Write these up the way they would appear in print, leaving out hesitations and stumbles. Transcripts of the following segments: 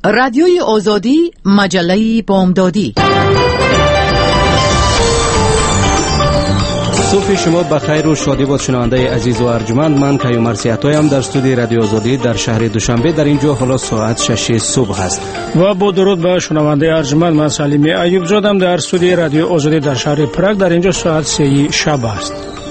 رادیوی آزادی، مجله بامدادی. صبح شما بخیر و شادی باد شنونده عزیز و ارجمند. من کیومر سیاتایم در استودیو رادیو آزادی در شهر دوشنبه. در اینجا حالا ساعت 6 صبح است و با درود به شنونده ارجمند، من سلیمی ایوب زادم در استودیو رادیو آزادی در شهر پراگ. در اینجا ساعت 3 شب است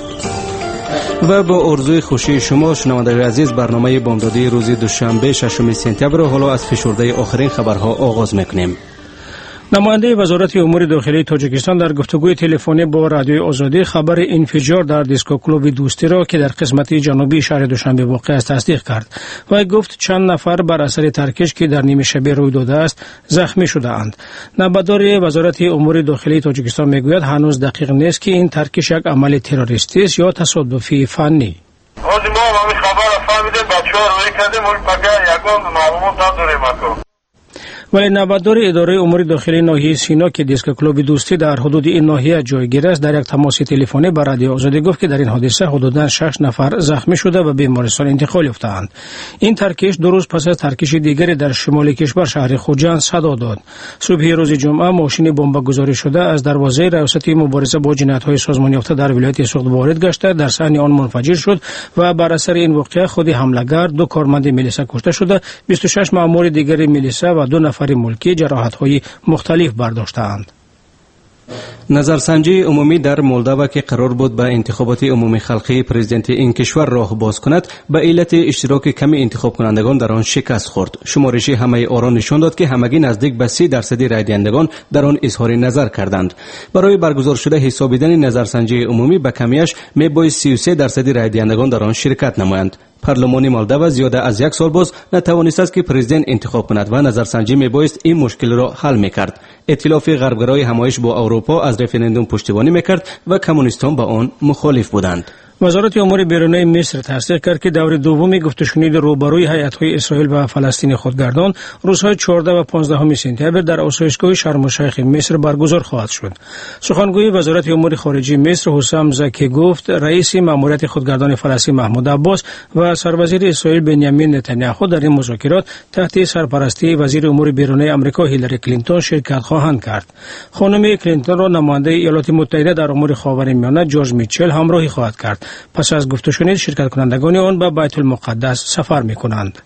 و با آرزوی خوشی شما شنونده عزیز برنامه بامدادی روز دوشنبه 6 سپتامبر را حالا از فشرده آخرین خبرها آغاز میکنیم. نماینده وزارت امور داخلی تاجیکستان در گفتگوی تلفنی با رادیو آزادی خبر انفجار در دیسکو کلوب دوستی را که در قسمت جنوبی شهر دوشنبه واقع است تصدیق کرد و گفت چند نفر بر اثر ترکش که در نیمه شبه روی داده است زخمی شده اند. نامبردار وزارت امور داخلی تاجیکستان میگوید هنوز دقیق نیست که این ترکش یک عمل تروریستی است یا تصادفی فنی. ما همین خبر فهمیدیم، بچه‌ها روی کردیم ولی فقط یگان معلومات نداریم. ولی نامبردار اداره امور داخلی ناحیه سینا که دیسک کلوب دوستی در حدود این ناحیه جایگیر است در یک تماس تلفنی با رادیو آزادی گفت که در این حادثه حدوداً 6 نفر زخمی شده و بیمارستان انتقال یافته‌اند. این ترکش 2 روز پس از ترکش دیگری در شمال کشور شهر خوجند صدا داد. صبح روز جمعه ماشین بمبگذاری شده از دروازه ریاست مبارزه با جنایت‌های سازمان یافته در ولایت سوخت وارد گشته در صحن آن منفجر شد و بر اثر این واقعه خود حمله‌گر 2 کارمند میلیسا کشته شده، 26 مأمور دیگر میلیسا و 2 نفر ملکی جراحت‌های مختلف برداشته‌اند. نظرسنجی عمومی در مولداوا که قرار بود به انتخابات عمومی خلقی پرزیدنت این کشور راه باز کند به علت اشتراک کم انتخاب کنندگان در آن شکست خورد. شمارش همه آرا نشان داد که همگی نزدیک به 30% رای دهندگان در آن اظهار نظر کردند. برای برگزار شده حسابیدن نظرسنجی عمومی به کمیش میبایست 33% رای دهندگان در آن شرکت نمایند. پارلمان مولداوا زیاده از 1 سال باز نتوانسته است که پرزیدنت انتخاب کند و نظرسنجی میبایست این مشکل را حل میکرد. ائتلاف غربگرای همایش با اروپا از رفراندوم پشتیبانی میکرد و کمونیستان با آن مخالف بودند. وزارت امور بیرونی مصر تصدیق کرد که دور دوم گفت‌وشنید روبروی هیئت‌های اسرائیل و فلسطین خودگردان روزهای 14 و 15 سپتامبر در آسایشگاه شرم الشیخ مصر برگزار خواهد شد. سخنگوی وزارت امور خارجه مصر حسام زکی گفت رئیس مأموریت خودگردان فلسطین محمود عباس و سروزیر اسرائیل بنیامین نتانیاهو در این مذاکرات تحت سرپرستی وزیر امور بیرونی آمریکا هیلاری کلینتون شرکت خواهند کرد. خانم کلینتون را نماینده ایالات متحده در امور خاورمیانه جورج میچل همراهی خواهد کرد. پس از گفت‌وشنید شرکت کنندگان آن به بیت المقدس سفر می‌کنند.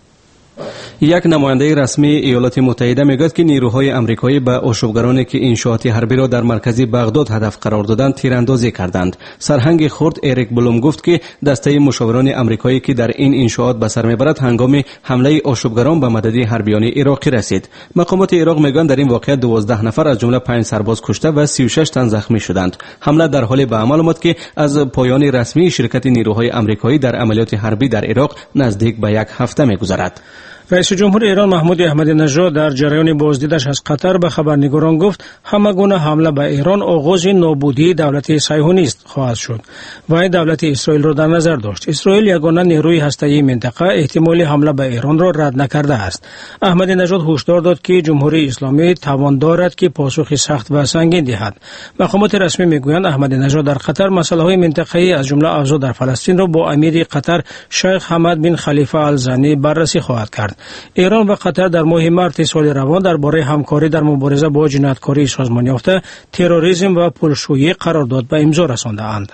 یک نماینده رسمی ایالات متحده میگوید که نیروهای آمریکایی به آشوبگرانی که انشاءات حربی را در مرکز بغداد هدف قرار دادند تیراندازی کردند. سرهنگ خرد اریک بلوم گفت که دسته مشاوران آمریکایی که در این انشاءات به سر میبرد هنگام حمله آشوبگران به مدد حربیان عراقی رسید. مقامات عراق میگویند در این واقعه 12 نفر از جمله 5 سرباز کشته و 36 تن زخمی شدند. حمله در حال به عمل آمد که از پایان رسمی شرکت نیروهای آمریکایی در عملیات حربی در عراق نزدیک به 1 هفته میگذرد. رئیس جمهور ایران محمود احمدی نژاد در جریان بازدیدش از قطر به خبرنگاران گفت همه گونه حمله به ایران آغاز نابودی دولت صهیونیست خواهد شد و دولت اسرائیل را در نظر داشت. اسرائیل یگانه نیروی هسته‌ای منطقه احتمال حمله به ایران را رد نکرده است. احمدی نژاد هشدار داد که جمهوری اسلامی توان دارد که پاسخ سخت و سنگین دهد. مقامات رسمی میگویند احمدی نژاد در قطر مسائل منطقه‌ای از جمله اوضاع در فلسطین را با امیر قطر شیخ حمد بن خلیفه آل-ثانی بررسی خواهد کرد. ایران و قطر در ماه مارس سال روان درباره همکاری در مبارزه با جنایتکاری سازمان یافته، تروریسم و پولشویی قرارداد به امضا رسانده‌اند.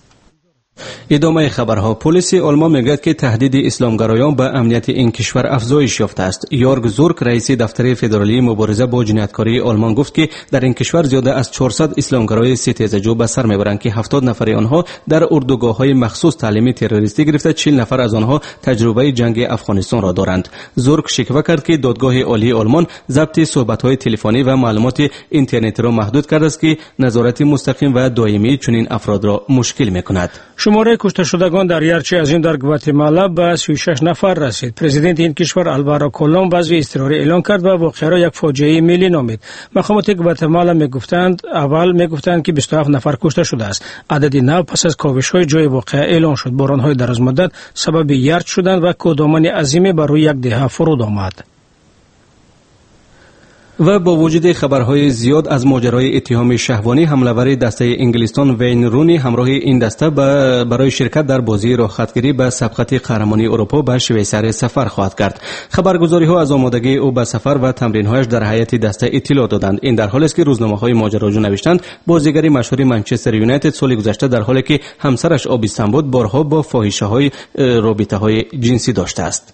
ادامه خبرها. پلیس آلمان میگوید که تهدید اسلامگرایان به امنیت این کشور افزایش یافته است. یورگ زورک رئیس دفتر فدرالی مبارزه با جنایتکاری آلمان گفت که در این کشور زیاده از 400 اسلامگرای ستیزجو به سر میبرند که 70 نفر آنها در اردوگاه‌های مخصوص تعلیمی تروریستی گرفته 40 نفر از آنها تجربه جنگ افغانستان را دارند. زورک شکوه کرد که دادگاه عالی آلمان ضبط صحبت‌های تلفنی و معلومات اینترنتی را محدود کرده است که نظارت مستقیم و دائمی چنین افراد را مشکل می‌کند. شماره کشته شدگان در یرچی از این در گواتمالا به 36 نفر رسید. پرزیدنت این کشور آلوارو کولوم وضع اضطراری اعلان کرد و واقعه را یک فاجعه ملی نامید. مقامات گواتمالا میگفتند که 27 نفر کشته شده است. عددی نو پس از کاوش‌های جای واقعه اعلان شد. باران‌های دراز مدت سبب یرچ شدند و کودمان عظیمی بر روی یک دهه فرود آمد. و با وجود خبرهای زیاد از ماجرای اتهام شهوانی، حمله‌آور دسته انگلستان وین رونی همراه این دسته برای شرکت در بازی راحتگیری به سبقت قهرمانی اروپا به شویساری سفر خواهد کرد. خبرگزاری‌ها از آمادگی او به سفر و تمرین‌هایش در هیئت دسته اطلاع دادند. این در حالی است که روزنامه‌های ماجراجو نوشتند بازیگر مشهور منچستر یونایتد سال گذشته در حالی که همسرش آبستن بود بارها با فاحشه‌های رابطه‌های جنسی داشته است.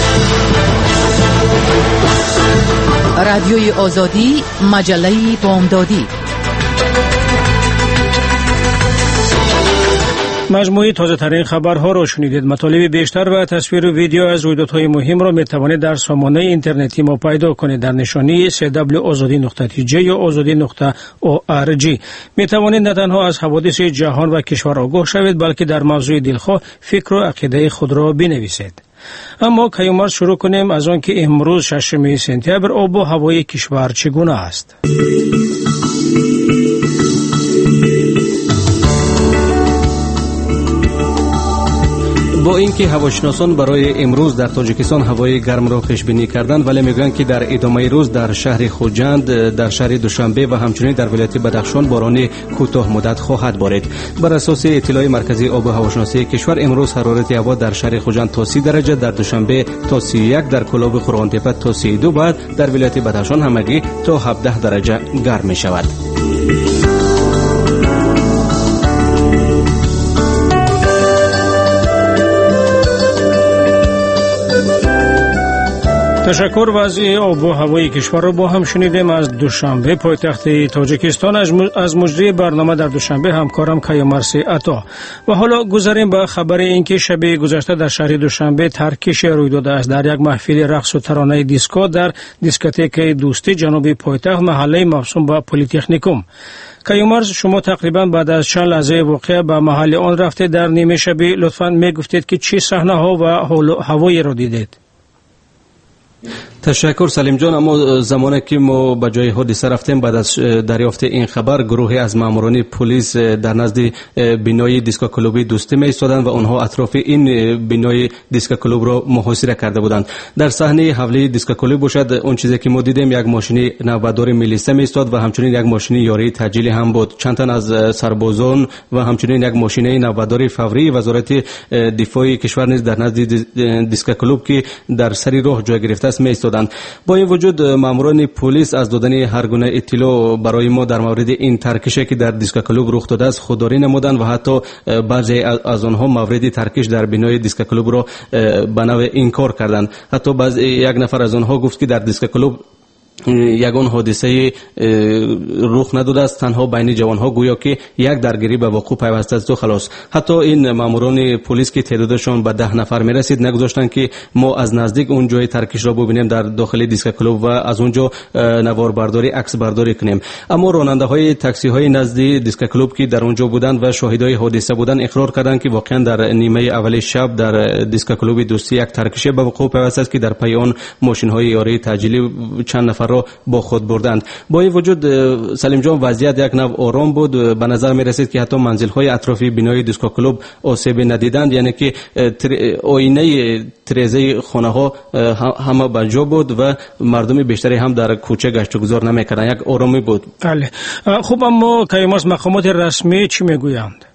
رادیوی آزادی، مجله بامدادی. مجموعه تازه ترین خبرها را شنیدید. مطالب بیشتر و تصویر و ویدیو از رویدادهای مهم را می توانید در سامانه اینترنتی ما پیدا کنید در نشانی www.azadi.tj یا azadi.org. می توانید نه تنها از حوادث جهان و کشور آگاه شوید بلکه در موضوع دلخواه فکر و عقیده خود را بنویسید. اما کیومرز شروع کنیم از آن که امروز 6 سپتامبر آب و هوای کشور چگونه است. با اینکه هواشناسان برای امروز در تاجیکستان هوای گرم را پیش بینی کردند، ولی میگویند که در ادامه روز در شهر خوجند، در شهر دوشنبه و همچنین در ولایت بدخشان باران کوتاه مدت خواهد بارید. بر اساس اطلاع مرکزی آب و هواشناسی کشور امروز حرارت هوا در شهر خوجند تا 30 درجه، در دوشنبه تا 31، در کلاب تپه تا 32 بعد در ولایت بدخشان همگی تا 17 درجه گرم می شود. تشکر. وضع آب و هوای کشور را با هم شنیدیم. از دوشنبه پایتخت تاجیکستان از مجری برنامه در دوشنبه همکارم کیومرز عطا. و حالا گذاریم به خبر اینکه شب گذشته در شهر دوشنبه ترکش روی داده است. در یک محفل رقص و ترانه دیسکو در دیسکوتک دوستی جنوب پایتخت محله موسوم به پلی‌تکنیکوم. کیومرز، شما تقریبا بعد از چند لحظه واقعه به محل آن رفته. در نیمه شب لطفاً میگفتید که چه صحنه ها و هوایی را دیدید؟ تشکر سلیم جان. اما زمانی که ما به جای حادثه رفتیم بعد از دریافت این خبر، گروهی از ماموران پلیس در نزد بینای دیسکو کلوب دوستی می ایستادند و آنها اطراف این بینای دیسکو کلوب را محاصره کرده بودند. در صحنه حوله دیسکو کلوب باشد اون چیزی که ما دیدیم یک ماشین نوبردار میلیسه می ایستاد و همچنین یک ماشین یاری تجهیزی هم بود. چند تن از سربازان و همچنین یک ماشین نوبردار فوری وزارت دفاع کشور نیز در نزد دیسکو کلوب که در سری راه جای گرفته است می ایستادند. با این وجود ماموران پلیس از دادن هر گونه اطلاع برای ما در مورد این ترکشی که در دیسکو کلوب رخ داده است خودداری نمودند و حتی بعضی از آنها مورد ترکش در بینای دیسکو کلوب را به نوع انکار کردند. حتی یک نفر از آنها گفت که در دیسکو کلوب یگان حادثه رخ نداده است، تنها بین جوانها گویا که یک درگیری به وقوع پیوسته است و خلاص. حتی این ماموران پلیس که تعدادشان به 10 نفر میرسید نگذاشتند که ما از نزدیک اون جای ترکش را ببینیم در داخل دیسکو کلوب و از اونجا نوار برداری عکس برداری کنیم. اما راننده های تاکسی های نزد دیسکو کلوب که در اونجا بودند و شاهدای حادثه بودند اقرار کردند که واقعا در نیمه اول شب در دیسکو کلوب دوستی یک ترکش به وقوع پیوسته است که در پی آن ماشین های یاری تجهیزی چند نفر را با خود بردند. با این وجود سلیم جان وضعیت یک نوع آرام بود. به نظر می رسید که حتی منزل های اطرافی بینای دیسکو کلوب آسیب ندیدند، یعنی که آینه تریزه خانه ها همه به جا بود و مردم بیشتری هم در کوچه گشت و گذار نمی کردند. یک آرامی بود. بله. خب اما کیومرز، مقامات رسمی چی میگویند؟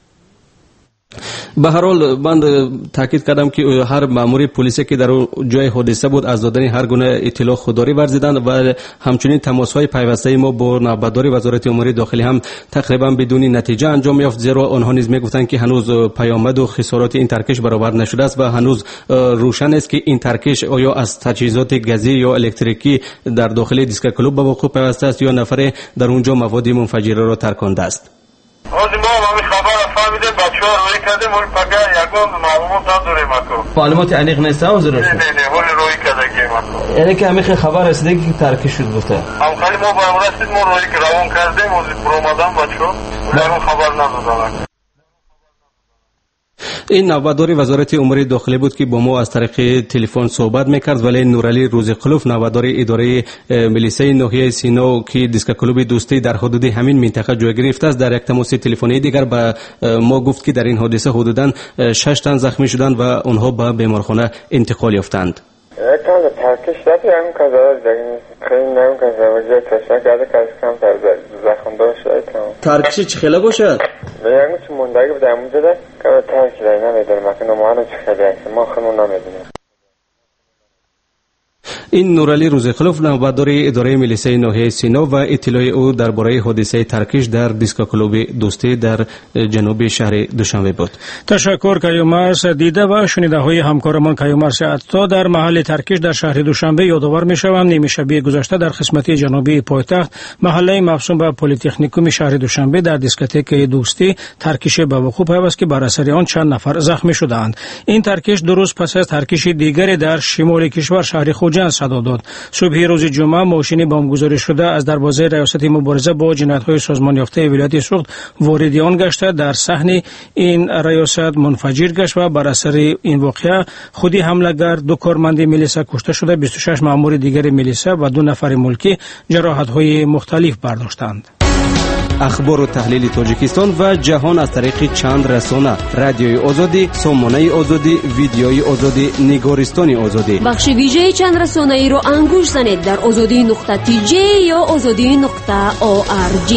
به هر حال من تاکید کردم که هر مامور پلیسی که در جای حادثه بود از دادن هر گونه اطلاع خودداری ورزیدند و همچنین تماس‌های پیوسته ما با نوبردار وزارت امور داخلی هم تقریبا بدون نتیجه انجام یافت، زیرا آنها نیز میگفتند که هنوز پیامد و خسارات این ترکش برآورد نشده است و هنوز روشن است که این ترکش آیا از تجهیزات گازی یا الکتریکی در داخل دیسکو کلوب به وقوع پیوسته است یا نفر در اونجا مواد منفجره را ترکانده است. معلومات عمیق نیست حاضر است. یعنی که همیشه خبر رسیده که ترکش شد بوده. هم خیلی ما باید رسید ما روی که روان کردیم و پرومدن بچه ها خبر ندادن. این نوبردار وزارت امور داخلی بود که با ما از طریق تلفن صحبت میکرد، ولی نورعلی روزقلوف نوبردار اداره ملیسه ناحیه سینا که دیسکو کلوب دوستی در حدود همین منطقه جای گرفته است در یک تماس تلفنی دیگر به ما گفت که در این حادثه حدوداً 6 تن زخمی شدند و آنها به بیمارخانه انتقال یافتند. Kanka tarkişler yani kazalar dagin kıyım kazalar taşak adı kazkam tarzı zaxımda şöyle tamam. Tarkişi chixela boshad. Yani چه موندگی بودم اونجا ده که ترکیه نمیدونم که نمانو چخیلی ما خونو نمیدونم. این نورعلی روزخلوف نوبتدار اداره میلیسای ناحیه سینا و اطلاع او درباره حادثه ترکش در دیسکو کلوب دوستی در جنوب شهر دوشنبه بود. تشکر کیومرث. دیده و شنیده های همکارمان کیومرث عطا در محل ترکش در شهر دوشنبه یادآور میشوم نیمه شب گذشته در قسمت جنوبی پایتخت محله مفصول به پلی‌تکنیکوم شهر دوشنبه در دیسکوتک دوستی ترکش به وقوع پیوست که بر اثر آن چند نفر زخمی شدند. این ترکش دو روز پس از ترکش دیگری در شمال کشور شهر خوجند صدا داد. صبح روز جمعه ماشین بمبگذاری شده از دروازه ریاست مبارزه با جنایت‌های سازمان یافته ولایت سوخت وارد آن گشته در صحن این ریاست منفجر گشت و بر اثر این واقعه خودی حمله‌گر دو کارمند میلیسا کشته شده، 26 مأمور دیگر میلیسا و 2 نفر ملکی جراحت‌های مختلف برداشتند. اخبار و تحلیل تاجیکستان و جهان از طریق چند رسانه: رادیوی آزادی، سامانه آزادی، ویدیوی آزادی، نگارستان آزادی. بخش ویژه چند رسانه ای رو انگوش زنید در azadi.tj یا azadi.org.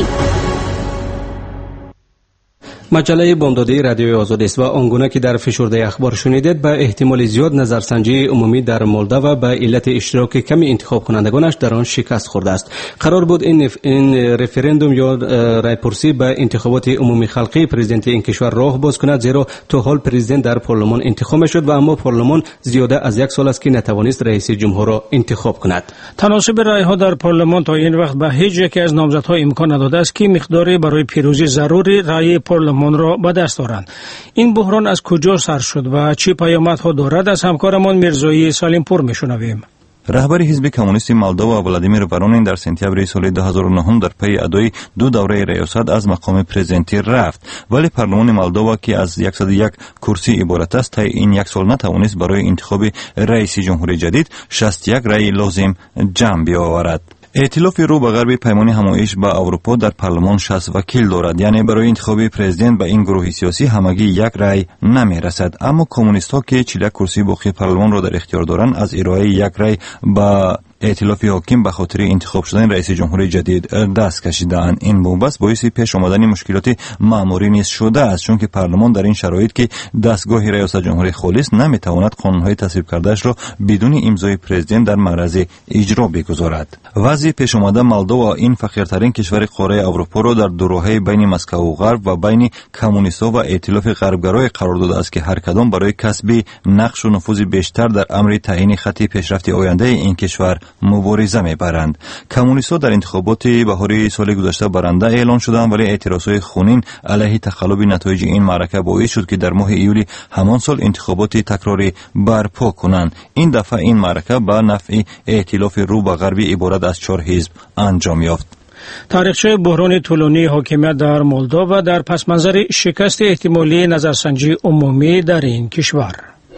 مجله بامدادی رادیوی آزادی است و آنگونه که در فشرده اخبار شنیدید به احتمال زیاد نظرسنجی عمومی در مولداوا به علت اشتراک کم انتخاب کنندگانش در آن شکست خورده است. قرار بود این رفراندوم یا رایپرسی به انتخابات عمومی خلقی پرزیدنت این کشور راه باز کند، زیرا تا حال پرزیدنت در پارلمان انتخاب شد و اما پارلمان زیاده از 1 سال است که نتوانست رئیس جمهور را انتخاب کند. تناسب رأی‌ها در پارلمان تا این وقت به هیچ یک از نامزدها امکان نداده است که مقداری برای پیروزی ضروری رأی پارلمان را به دست آورند. این بحران از کجا سر شد و چه پیامدها دارد؟ از همکارمان میرزایی سلیمپور میشنویم. رهبر حزب کمونیست مولداوا ولادیمیر ورونین در سپتامبر سال 2009 در پی ادای 2 دوره ریاست از مقام پرزیدنتی رفت، ولی پارلمان مولداوا که از 101 کرسی عبارت است تا این 1 سال نتوانست برای انتخاب رئیس جمهور جدید 61 رأی لازم جمع بیاورد. ائتلاف رو به غرب پیمان همایش با اروپا در پارلمان 60 وکیل دارد، یعنی برای انتخاب پرزیدنت به این گروه سیاسی همگی 1 رأی نمی رسد. اما کمونیست ها که 41 کرسی باقی پارلمان را در اختیار دارند از ارائه 1 رأی با ائتلاف حاکم به خاطر انتخاب شدن رئیس جمهور جدید دست کشیدند. این بنبست باعث پیش آمدن مشکلات مأموری نیز شده است، چون که پارلمان در این شرایط که دستگاه ریاست جمهوری خالص نمیتواند قانون‌های تصویب کردهش را بدون امضای پرزیدنت در معرض اجرا بگذارد. وضع پیش آمده مولداوا این فقیرترین کشور قاره اروپا را در دوراهی بین مسکو و غرب و بین کمونیست‌ها و ائتلاف غربگرای قرار داده است که هر کدام برای کسب نقش و نفوذ بیشتر در امر تعیین خط پیشرفت آینده این کشور مبارزه می‌برند. کمونیست‌ها در انتخابات بهاری سال گذشته برنده اعلان شدند، ولی اعتراضات خونین علیه تخلف نتایج این معرکه باعث شد که در ماه ایولی همان سال انتخابات تکراری برپا کنند. این دفعه این معرکه به نفع ائتلاف رو به غرب عبارت از 4 حزب انجام یافت. تاریخچه بحران طولانی حاکمیت در مولداوا در پس منظر شکست احتمالی نظرسنجی عمومی در این کشور.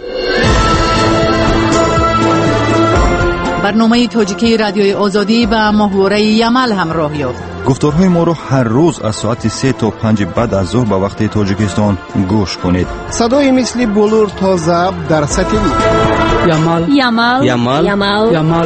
برنامه تاجیکی رادیوی آزادی به محوره یمل همراه یافت. گفتارهای ما رو هر روز از ساعت 3 تا 5 بعد از ظهر به وقت تاجیکستان گوش کنید. صدای مثل بلور تا ضبط در ساتلیت. یمل یمل یمل یمل یمل.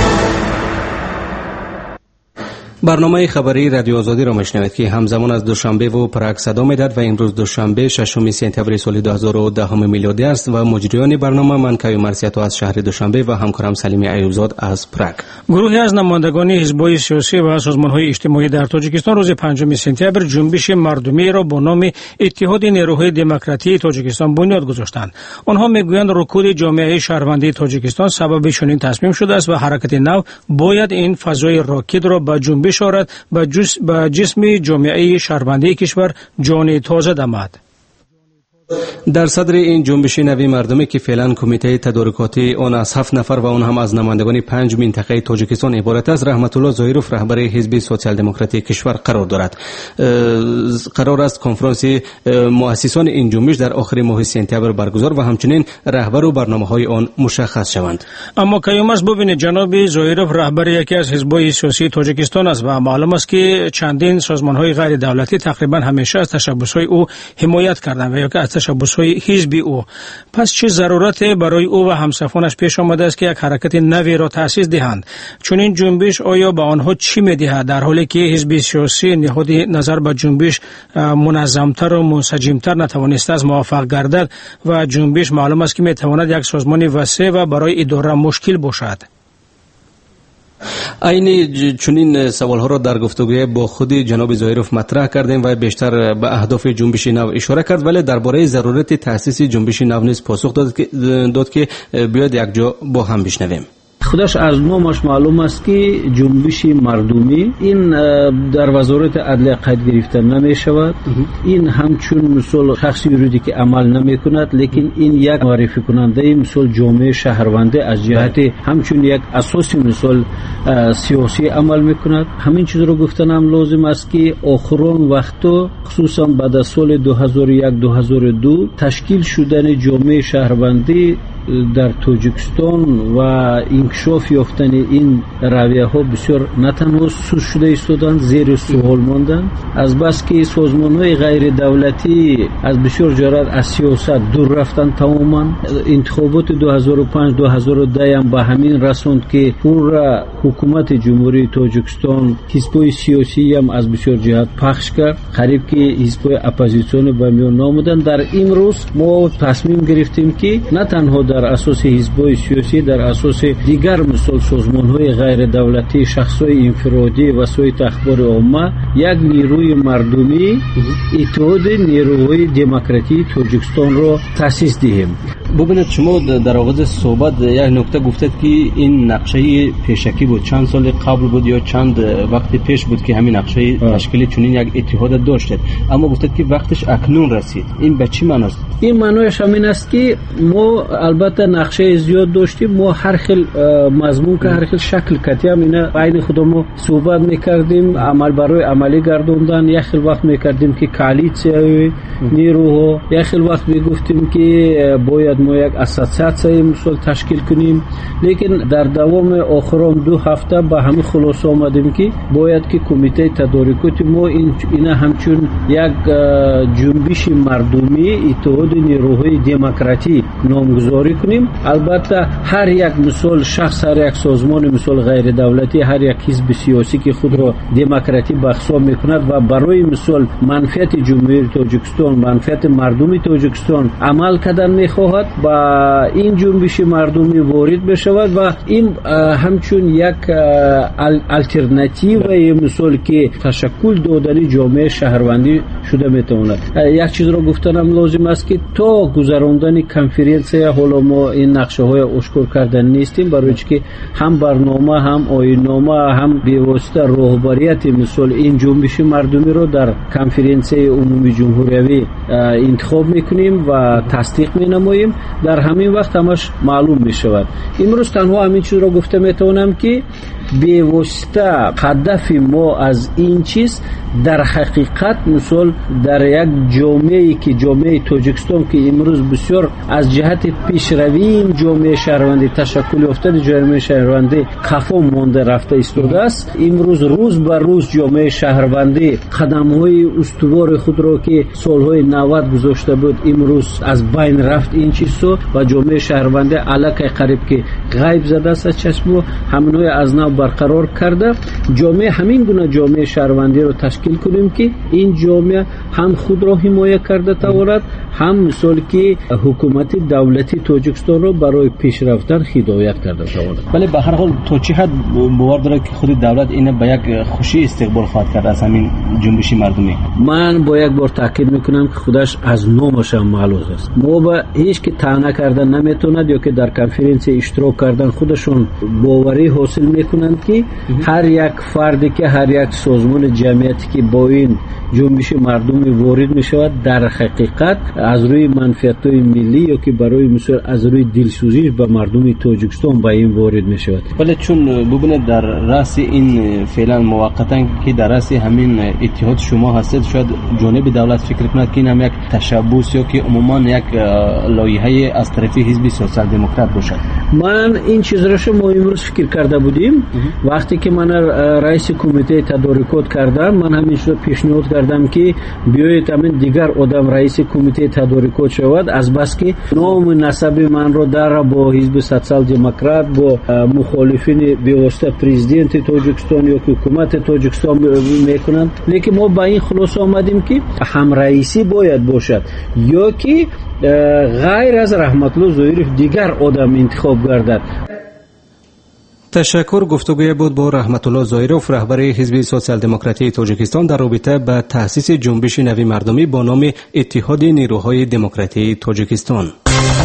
برنامه خبری رادیو آزادی را میشنوید که همزمان از دوشنبه و پراگ صدا میداد و امروز دوشنبه 6 سپتامبر سال 2010 میلادی است و مجریان برنامه من کیومرث عطا از شهر دوشنبه و همکارم سلیمی ایوبزاد از پراگ. گروهی از نمایندگان حزب‌های سیاسی و سازمان‌های اجتماعی در تاجیکستان روز 5 سپتامبر جنبش مردمی را با نام اتحاد نیروهای دموکراتی تاجیکستان بنیاد گذاشتند. آنها میگویند رکود جامعه شهروندی تاجیکستان سبب چنین تصمیم شده است و حرکت نو باید این فضای راکد را به جنبش آورد به جسم جامعه شهروندی کشور جان تازه دمد. در صدر این جنبش نوی مردمی که فعلا کمیته تدارکاتی آن از 7 نفر و آن هم از نمایندگان 5 منطقه تاجیکستان عبارت است، رحمت الله ظاهروف رهبر حزب سوسیال دموکراتی کشور قرار دارد. قرار است کنفرانس مؤسسان این جنبش در آخر ماه سپتامبر برگزار و همچنین رهبر و برنامه‌های آن مشخص شوند. اما کیومرث ببینید جناب ظاهروف رهبر یکی از حزب‌های سیاسی تاجیکستان است و معلوم است که چندین سازمان‌های غیر دولتی تقریبا همیشه از تشبس‌های او حمایت کردند و یا که از تشبس‌های حزبی او. پس چه ضرورت برای او و همصفانش پیش آمده است که یک حرکت نوی را تأسیس دهند؟ چون این جنبش آیا به آنها چی می‌دهد در حالی که حزب سیاسی نهاد نظر به جنبش منظم‌تر و منسجم‌تر نتوانسته است موفق گردد و جنبش معلوم است که می‌تواند یک سازمان وسیع و برای اداره مشکل باشد؟ این چنین سوالها را در گفتگوی با خود جناب ظاهروف مطرح کردیم و بیشتر به اهداف جنبش نو اشاره کرد، ولی درباره ضرورت تأسیس جنبش نو نیز پاسخ داد که بیاید یک جا با هم بشنویم. خودش از نامش معلوم است که جنبش مردمی این در وزارت عدلیه قید گرفته نمی شود. این همچون مثل شخص یوریدیکی عمل نمی کند، لیکن این یک معرفی کننده مثل جامعه شهرونده از جهت همچون یک اساسی مثل سیاسی عمل می کند. همین چیز رو گفتنم لازم است که آخرون وقتا خصوصا بعد از سال 2001-2002 تشکیل شدن جامعه شهرونده در تاجیکستان و انکشاف یافتن این رویه ها بسیار نه تنها سوس شده ایستادند، زیر سوال ماندند، از بس که سازمان های غیر دولتی از بسیار جرات از سیاست دور رفتن تماما. انتخابات 2005-2010 هم به همین رسوند که اون را حکومت جمهوری تاجیکستان حزبای سیاسی هم از بسیار جهات پخش کرد، قریب که حزبای اپوزیسیون به میان نامودن. در امروز ما تصمیم گرفتیم که نه تنها در اساس حزبای سیاسی، در اساس دیگر مثل سازمان‌های غیر دولتی، شخص‌های انفرادی و سایت اخبار عامه یک نیروی مردمی اتحاد نیروهای دموکراتی تاجیکستان را تأسیس دهیم. ببینید شما در آغاز صحبت یک نکته گفتید که این نقشه پیشکی بود، چند سال قبل بود یا چند وقت پیش بود که همین نقشه تشکیل چنین یک اتحاد داشتید، اما گفتید که وقتش اکنون رسید. این به چی معنی است؟ این معنیش همین است که ما البته نقشه زیاد داشتیم، ما هر خیل مضمون که هر خیل شکل کتیم اینا بین خودمون صحبت میکردیم، عمل برای عملی گردوندن. یک خیل وقت میکردیم که کالیسیای نیروها، یک خیل وقت میگفتیم که باید ما یک اساسیه مثل تشکیل کنیم، لیکن در دوام آخرام 2 هفته به همین خلاصه آمدیم که باید که کمیته تدارکات ما اینا همچون یک جنبش مردمی اتحاد نیروهای دموکراتی نامگذاری کنیم. البته هر یک مثل شخص، هر یک سازمان مثل غیر دولتی، هر یک حزب سیاسی که خود را دموکراتی بخشا میکند و برای مثل منفعت جمهوری تاجیکستان، منفعت مردمی تاجیکستان عمل کردن میخواهد با این جنبش مردمی وارد بشود و این همچون یک الټرناتیو مثل که تشکل دادن جامعه شهروندی شده میتواند. یک چیز را گفتنم لازم است که تا گذراندن کنفرانس حالا ما این نقشه های اشکار کردن نیستیم، برای که هم برنامه، هم آیین‌نامه، هم بی‌واسطه راهبریت مثل این جنبش مردمی رو در کنفرانس عمومی جمهوری انتخاب میکنیم و تصدیق مینماییم. در همین وقت همش معلوم میشود. امروز تنها همین چیز رو گفته میتونم که بی‌واسطه هدف ما از این چیز در حقیقت مثل در یک جامعه‌ای که جامعه تاجیکستان که امروز بسیار از جهت پیشروی این جامعه شهروندی تشکل یافته جامعه شهروندی خفا مانده رفته ایستاده است، امروز روز به روز جامعه شهروندی قدم‌های استوار خود را که سالهای 90 گذاشته بود امروز از بین رفت این چیزو و جامعه شهروندی الکی قریب که غیب زده است از چشم همینای از نو برقرار کرده. جامعه همین گونه جامعه شهروندی رو تشکیل کنیم که این جامعه هم خود را حمایت کرده تواند، هم مثال که حکومت دولتی تاجیکستان رو برای پیش رفتن هدایت کرده تواند. ولی به هر حال تا چه حد باور داره که خود دولت اینو به یک خوشی استقبال خواهد کرد از همین جنبش مردمی؟ من با یک بار تاکید میکنم که خودش از نامش هم معلوم است. ما با هیچ که طعنه کردن نمیتوند یا که در کنفرانس اشتراک کردن خودشون باوری حاصل میکنند که هر یک فردی که هر یک سازمان جمعیتی که با این جنبش مردمی وارد میشود در حقیقت از روی منفعت‌های ملی یا که برای مثلا از روی دلسوزی به مردم تاجیکستان به این وارد میشود. ولی چون ببینید در راس این فعلا موقتا که در راس همین اتحاد شما هستید، شاید جانب دولت فکر کند که این هم یک تشبث یا که عموما یک لایحه از طرف حزب سوسیال دموکرات باشد. من این چیز را شما امروز فکر کرده بودیم وقتی که من رئیس کمیته تدارکات کردم، من همین رو پیشنهاد کردم که بیایید همین دیگر آدم رئیس کمیته تدارکات شود، از بس که نام نسب من را در با حزب سوسیال دموکرات با مخالفین بی‌واسطه پرزیدنت تاجیکستان یا حکومت تاجیکستان میکنند. لیکن ما با این خلاص آمدیم که هم رئیسی باید باشد یا که غیر از رحمت الله ظاهری دیگر آدم انتخاب گردد. تشکر. گفتگوی بود با رحمت الله ظاهروف، رهبر حزب سوسیال دموکراتی تاجیکستان در رابطه به تأسیس جنبش نوی مردمی با نام اتحاد نیروهای دموکراتی تاجیکستان.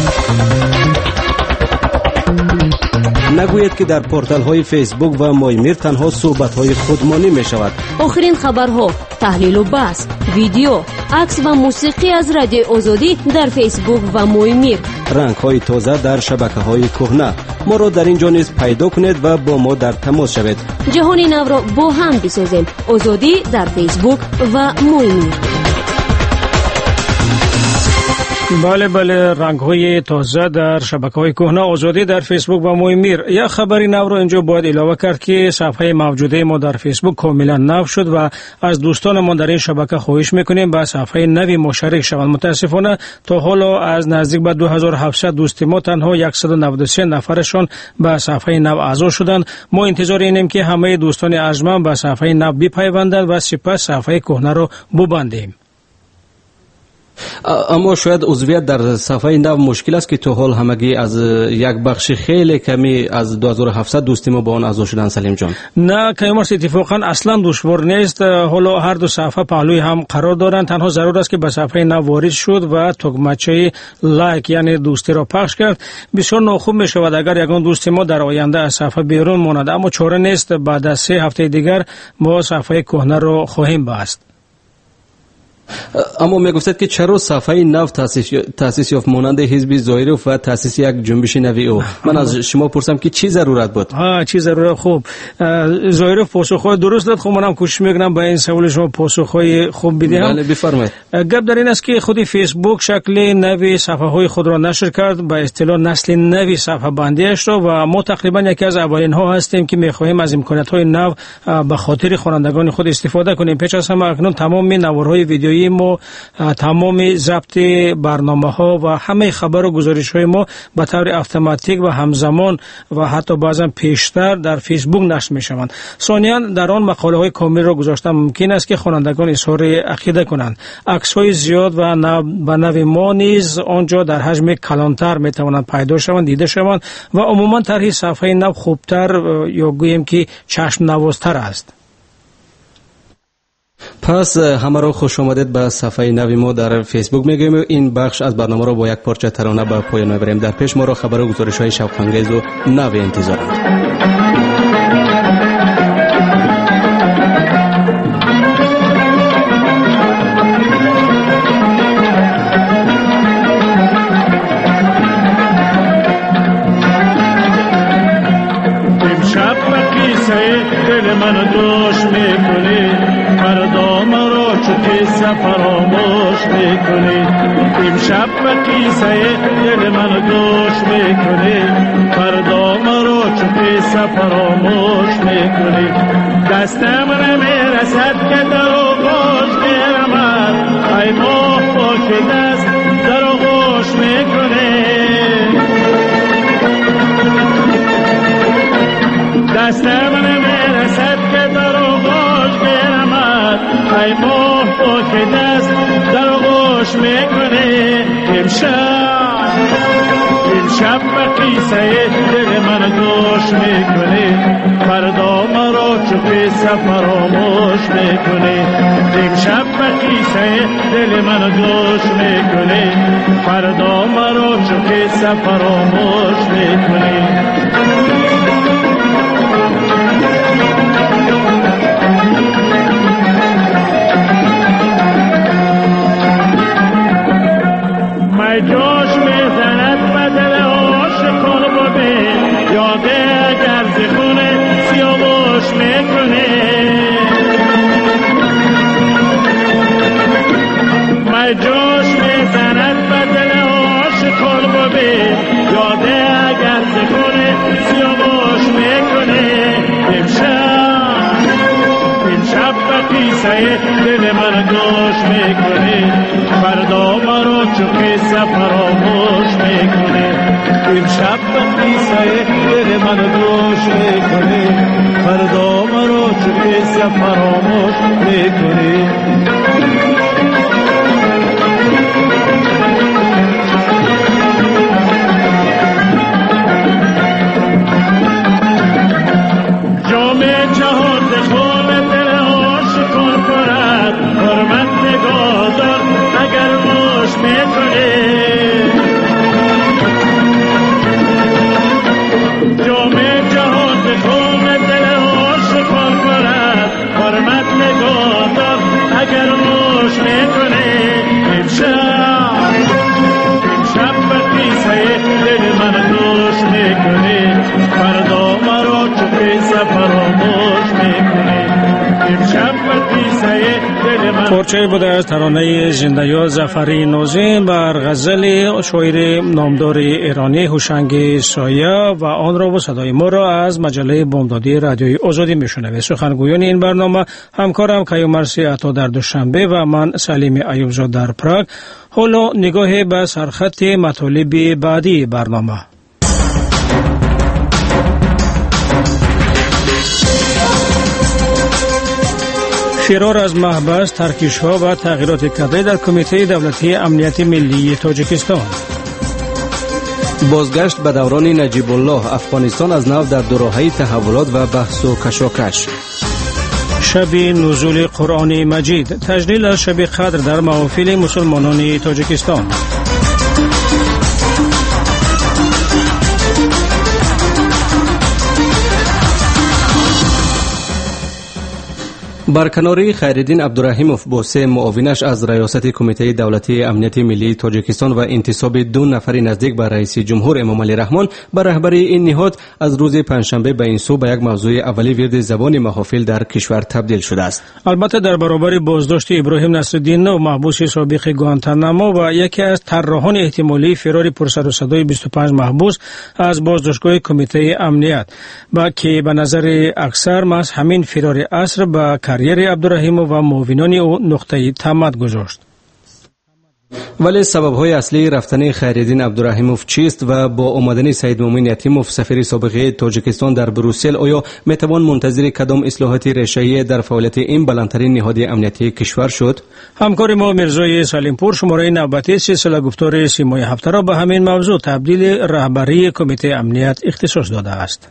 نگوید که در پورتال های فیسبوک و مایمیر تنها صحبت های خودمانی می شود. آخرین خبرها، تحلیل و بحث، ویدیو، عکس و موسیقی از رادیو آزادی در فیسبوک و مایمیر. رنگ های تازه در شبکه های کهنه. ما را در اینجا نیز پیدا کنید و با ما در تماس شوید. جهان نو را با هم بسازیم. آزادی در فیسبوک و مایمیر. بله رنگ‌های تازه در شبکه‌های کهنه، آزادی در فیسبوک و مایمیر. یک خبری نو رو اینجا باید اضافه کرد که صفحه موجوده ما در فیسبوک کاملا نو شد و از دوستان ما در این شبکه خواهش می‌کنیم با صفحه نوی مشترک شوند. متاسفانه تا حالا از نزدیک به 2700 دوست ما تنها 193 نفرشون به صفحه نو اعضا شدند. ما انتظار اینیم که همه دوستان ارجمند به صفحه نو بپیوندند و سپس صفحه کهنه رو ببندیم. اما شاید عضویت در صفحه نو مشکل است که تا حال همگی از یک بخش خیلی کمی از 2700 دوستی ما با آن اعضا شدن. سلیم جان، نه کیامرس اتفاقا اصلا دشوار نیست. حالا هر دو صفحه پهلوی هم قرار دارند. تنها ضرور است که به صفحه نو وارد شد و تکمچه لایک یعنی دوستی را پخش کرد. بسیار ناخوب می شود اگر یگان دوست ما در آینده از صفحه بیرون ماند، اما چاره نیست. بعد از 3 هفته دیگر ما صفحه کهنه را خواهیم بست. اما میگفتید که چرا صفحه نو تاسیس یافت مانند حزب ظاهروف و تاسیس یک جنبش نوی او؟ من از شما پرسم که چی ضرورت بود؟ چی ضرورت؟ خوب ظاهروف پاسخ درست داد. خب منم کوشش میکنم با این سوال شما پاسخ خوب بدم. بله بفرمایید. گپ در این است که خود فیسبوک شکل نوی صفحه های خود را نشر کرد، به اصطلاح نسل نوی صفحه بندیش را، و ما تقریبا یکی از اولین ها هستیم که میخواهیم از امکانات های نو به خاطر خوانندگان خود استفاده کنیم. پیش از همه اکنون تمام نوارهای ویدیویی ما، تمام ضبط برنامه ها و همه خبر و گزارش های ما به طور اتوماتیک و همزمان و حتی بعضا پیشتر در فیسبوک نشر می شوند. ثانیاً در آن مقاله های کامل را گذاشتم ممکن است که خوانندگان اظهار عقیده کنند. عکس های زیاد و به نوع ما نیز آنجا در حجم کلانتر می توانند پیدا شوند، دیده شوند و عموما طرح صفحه نو خوبتر یا گوییم که چشم نوازتر است. پس همه را خوش آمدید به صفحه نوی ما در فیسبوک میگیم. این بخش از برنامه را با یک پارچه ترانه به پایان میبریم. در پیش ما را خبر و گزارش های شوق انگیز و نوی انتظارند. فراموش میکنی امشب به قصه دل من گوش میکنی، فردا مرا چو قصه فراموش میکنی. دستم نمیرسد که در آغوش گیرمد، ای ماه با که دست در آغوش میکنی. دستم نمیرسد که در آغوش گیرمد، ای ماه با که دست در آغوش میکنه. امشب به قصه دل من گوش میکنه، فردا مرا چو قصه فراموش میکنه. امشب به قصه دل من گوش میکنه، فردا مرا چو قصه فراموش میکنه. جوش میزند بدل عاشقان ببین، یاده گرز خونه سیاوش میکنه. مای جوش میزند بدل عاشقان ببین، یاده گرز خونه سیاوش میکنه. امشب به قصه دل من گوش میکنی فردا مرا چو قصه فراموش میکنی امشب قصه دل من گوش میکنی فردا مرا چو قصه فراموش میکنی پارچه بوده از ترانه زنده‌یا ظفری ناظم بر غزل شاعر نامدار ایرانی هوشنگ سایه و آن را با صدای ما را از مجله بامدادی رادیوی آزادی میشنوید. سخنگویان این برنامه همکارم کیومرثی عطا در دوشنبه و من سلیم ایوبزاده در پراگ. حالا نگاه به سرخط مطالب بعدی برنامه. فرار از محبس، ترکیش‌ها و تغییرات کدی در کمیته دولتی امنیت ملی تاجیکستان. بازگشت به دوران نجیب الله، افغانستان از نو در دوراهی تحولات و بحث و کشاکش. شب نزول قرآن مجید، تجلیل از شب قدر در محافل مسلمانان تاجیکستان. برکناری خیرالدین عبدالرحیموف با 3 معاونش از ریاست کمیته دولتی امنیت ملی تاجیکستان و انتصاب 2 نفر نزدیک به رئیس جمهور امام علی رحمان به رهبری این نهاد از روز پنجشنبه به این سو به یک موضوع اولی ورد زبان محافل در کشور تبدیل شده است. البته در برابر بازداشت ابراهیم نصرالدین نو، محبوس سابق گوانتانامو و یکی از طراحان احتمالی فرار پرسر و صدای 25 محبوس از بازداشتگاه کمیته امنیت با که به نظر اکثر از همین فرار عصر با کریر عبدالرحیم و معاونان او نقطه تمت گذاشت. ولی سبب‌های اصلی رفتن خیرالدین عبدالرحیموف چیست و با آمدن سید مومن یتیموف سفیر سابق تاجیکستان در بروسل آیا میتوان منتظر کدام اصلاحات ریشه‌ای در فعالیت این بلندترین نهاد امنیتی کشور شد؟ همکار ما مرزای سلیمپور شماره نوبتی سلسله گفتار سیمای هفته را به همین موضوع تبدیل رهبری کمیته امنیت اختصاص داده است.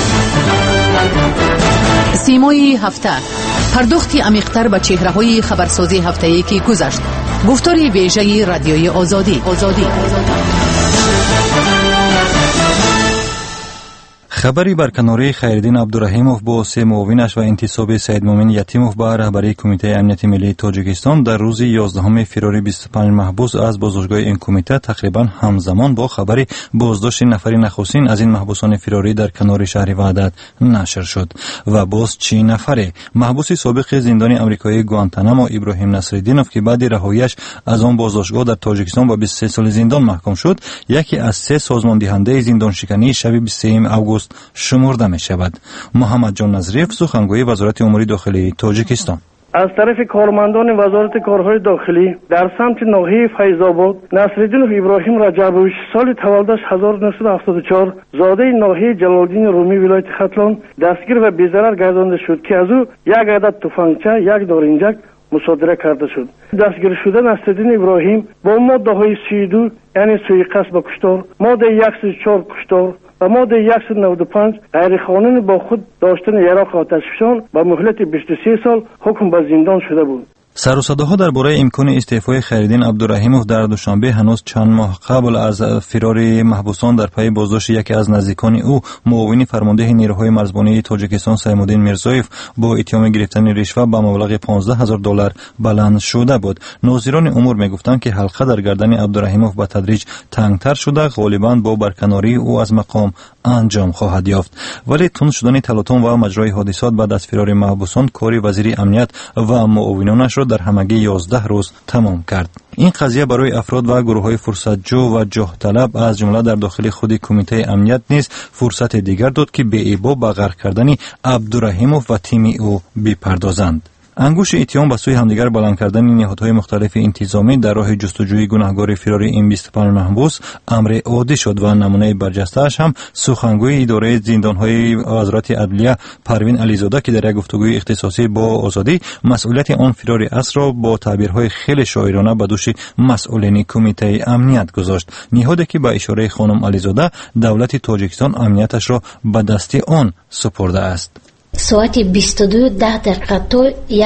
سیمای هفته، پرداختی عمیق‌تر به چهره‌های خبرسازی هفته‌ای که گذشت. گفتار ویژه رادیوی آزادی. خبری برکناری خیرالدین عبدالرحیموف با 3 معاونش و انتصاب سید مومن یتیموف به رهبری کمیته امنیت ملی تاجیکستان در روز 11 فوریه 25 محبوس از بازداشتگاه این کمیته تقریبا همزمان با خبری بازداشت نفری نخستین از این محبوسان فراری در کنار شهر وحدت نشر شد و باز 40 نفر محبوس سابق زندان آمریکایی گوانتانامو ابراهیم نصرالدینوف که بعد رهاییش از آن بازداشتگاه در تاجیکستان با 23 سال زندان محکوم شد، یکی از 3 سازمان دهنده زندان شکنی شب 23 آگوست شمرده می شود. محمد جان نظریف، سخنگوی وزارت امور داخلی تاجیکستان: از طرف کارمندان وزارت کارهای داخلی در سمت ناحیه فیض‌آباد، نصرالدین ابراهیم رجبوی سال تولدش 1974 زاده ناحیه جلال‌الدین رومی ولایت ختلان دستگیر و بی‌ضرر گردانده شد که از او 1 عدد تفنگچه، 1 نارنجک مصادره کرده شد. دستگیر شده نصرالدین ابراهیم با ماده‌های 32 یعنی سوء قصد به کشتار، ماده 104 کشتار و ماده 195 غیرقانونی با خود داشتن یراق آتشفشان با مهلت 23 سال حکم به زندان شده بود. سر و صداها درباره امکان استعفای خیرالدین عبدالرحیموف در دوشنبه هنوز چند ماه قبل از فرار محبوسان در پی بازداشت یکی از نزدیکان او، معاون فرمانده نیروهای مرزبانی تاجیکستان سیمالدین میرزایف، با اتهام گرفتن رشوه به مبلغ $15,000 بلند شده بود. ناظران امور میگفتند که حلقه در گردن عبدالرحیموف به تدریج تنگتر شده، غالباً با برکناری او از مقام انجام خواهد یافت. ولی تند شدن تلاطم و مجرای حادثات بعد از فرار محبوسان کاری وزیر امنیت و معاونانش را در همگی 11 روز تمام کرد. این قضیه برای افراد و گروه‌های فرصتجو و جاه طلب از جمله در داخل خود کمیته امنیت نیز فرصت دیگر داد که به ایبا به غرق کردن عبدالرحیموف و تیم او بپردازند. انگوش اتهام به سوی همدیگر بلند کردن نهادهای مختلف انتظامی در راه جستجوی گناهکار فراری این 25 محبوس امر عادی شد و نمونه برجسته‌اش هم سخنگوی اداره زندانهای وزارت عدلیه پروین علیزاده که در یک گفتگوی اختصاصی با آزادی مسئولیت آن فرار اسیر را با تعبیرهای خیلی شاعرانه به دوش مسئولین کمیته امنیت گذاشت. نهادی که به اشاره خانم علیزاده دولت تاجیکستان امنیتش را به دست آن سپرده است. ساعت 22:10 تا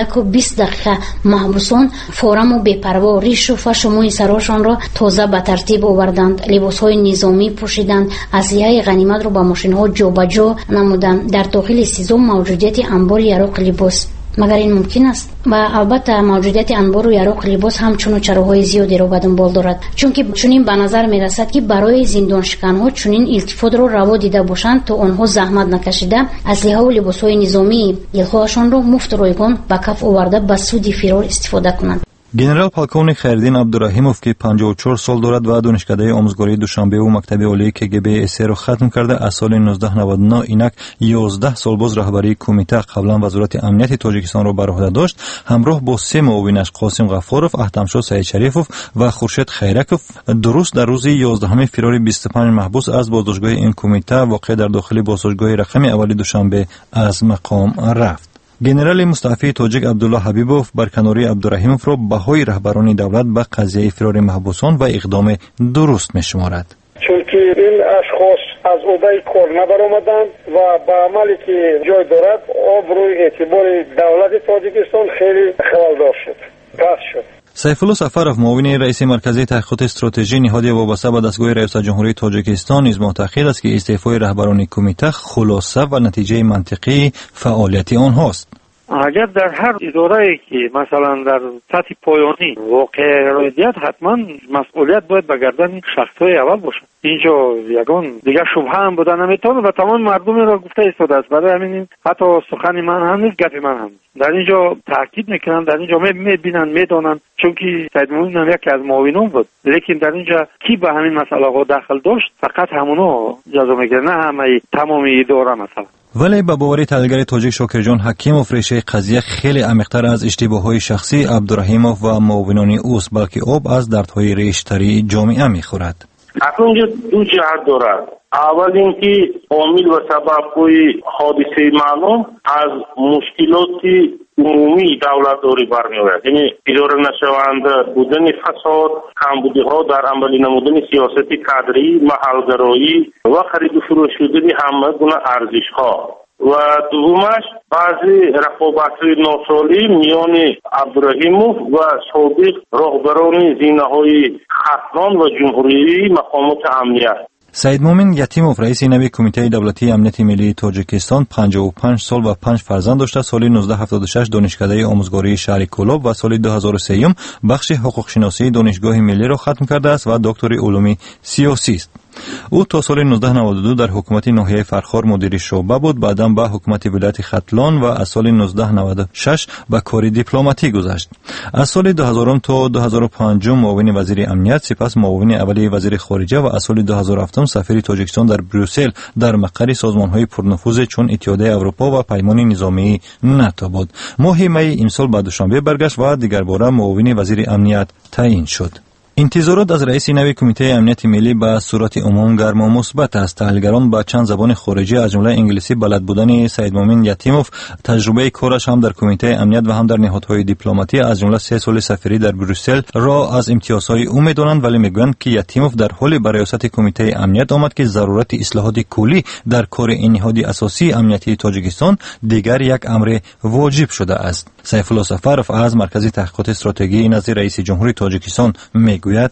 1:20 محبوسان فورم و بی‌پروا ریش و فش و موی سراشان را تازه به ترتیب آوردند. لباسهای نظامی پوشیدند. اسلحه غنیمت را به ماشین‌ها جابجا نمودند. در داخل سیزم موجودیت انبار یراق لباس مگر این ممکن است؟ و البته موجودیت انبار و یراق لباس هم چون چراهای زیادی را به دنبال دارد، چون که چنین به نظر می رسد که برای زندان شکنها چنین التفات را روا دیده باشند تا آنها زحمت نکشیده اسلحه و لباسهای نظامی دلخواهشان را مفت رایگان به کف آورده به سود فرار استفاده کنند. گنرال پالکونیک خیردین عبدالرحیموف که 54 سال دارد و دانشکده آموزگاری دوشنبه و مکتب عالی کگب اس را ختم کرده، از سال 1999 اینک 11 سال باز رهبری کمیته قبلا وزارت امنیت تاجیکستان را بر عهده داشت. همراه با سه معاونش قاسم غفاروف، احتمشاه سعید شریفوف و خورشید خیرکوف درست در روز 11 فروری 25 محبوس از بازداشتگاه این کمیته واقع در داخل بازداشتگاه رقم اول دوشنبه از مقام رفت. گنرال مستعفی تاجیک عبدالله حبیبوف بر کناری عبدالرحیموف را بهای رهبران دولت به قضیه فرار محبوسان و اقدام درست می شمارد. چون که این اشخاص از عهده کار نبرآمدند و به عملی که جای دارد آبروی اعتبار دولت تاجیکستان خیلی خللدار شد، پس شد. سیف الله سفرов معاون رئیس مرکزی تحقیقات استراتژی نهاد وابسته به دستگاه ریاست جمهوری تاجیکستان نیز معتقد است که استعفای رهبران کمیته خلاصه و نتیجه منطقی فعالیت آنهاست. اگر در هر اداره‌ای که مثلا در سطح پایانی واقع رایت حتما مسئولیت باید به گردن شخص‌های اول باشد. اینجا یگان دیگه شبهه هم بوده نمیتونه و تمام مردم را گفته ایستاده است. برای همین حتی سخن من هم نیست، گپ من هم در اینجا تاکید میکنن، در اینجا میبینن، میدونن، چون که سید مومن هم یکی از معاونان بود، لیکن در اینجا کی به همین مسئله ها دخل داشت فقط همونا جزا میگیره، نه همه تمام اداره مثلا. ولی به باور تحلیلگر تاجیک شاکرجان حکیموف ریشه قضیه خیلی عمیق‌تر از اشتباه‌های شخصی عبدالرحیموف و معاونان اوست، بلکه آب از دردهای ریشه‌تری جامعه می‌خورد. اصلا دو جهت دارد. اول اینکه عامل و سبب‌های حادثه معلوم از مشکلات عمومی دولتداری برمی‌آید، یعنی اداره نشونده بودن فساد، کمبودی‌ها در عملی نمودن سیاست کادری، محل‌گرایی و خرید و فروش شدن همه گونه ارزش‌ها. و دومش بعضی رقابت‌های ناسالم میان عبدالرحیموف و سابق راهبران زینه‌های ختنان و جمهوری مقامات امنیت. سید مومن یتیموف رئیس نوی کمیته دولتی امنیت ملی تاجیکستان 55 سال و 5 فرزند داشته. سال 1976 دانشکده آموزگاری شهر کولاب و سال 2003 بخش حقوق شناسی دانشگاه ملی را ختم کرده است و دکتر علوم سیاسی است. او تا سال 1992 در حکومت ناحیه فرخار مدیر شعبه بود، بعداً به حکومت ولایت ختلان و از سال 1996 به کار دیپلماتی گذشت. از سال 2000 تا 2005 معاون وزیر امنیت، سپس معاون اولی وزیر خارجه و از سال 2007 سفیر تاجیکستان در بروسل در مقر سازمان‌های پرنفوذ چون اتحادیه اروپا و پیمان نظامی ناتو بود. ماه می امسال به دوشنبه برگشت و دیگر باره معاون وزیر امنیت تعیین شد. انتظارات از رئیس نوی کمیته امنیت ملی به صورت عموم گرم و مثبت است. تحلیلگران با چند زبان خارجی از جمله انگلیسی بلد بودن سید مومن یتیموف، تجربه کارش هم در کمیته امنیت و هم در نهادهای دیپلماتی از جمله 3 سال سفری در بروسل را از امتیازهای او می‌دانند، ولی میگویند که یتیموف در حال به ریاست کمیته امنیت آمد که ضرورت اصلاحات کلی در کار این نهاد اساسی امنیتی تاجیکستان دیگر یک امر واجب شده است. سیف الله سفرov از مرکز تحقیقات استراتژی نزد رئیس جمهوری تاجیکستان میگوید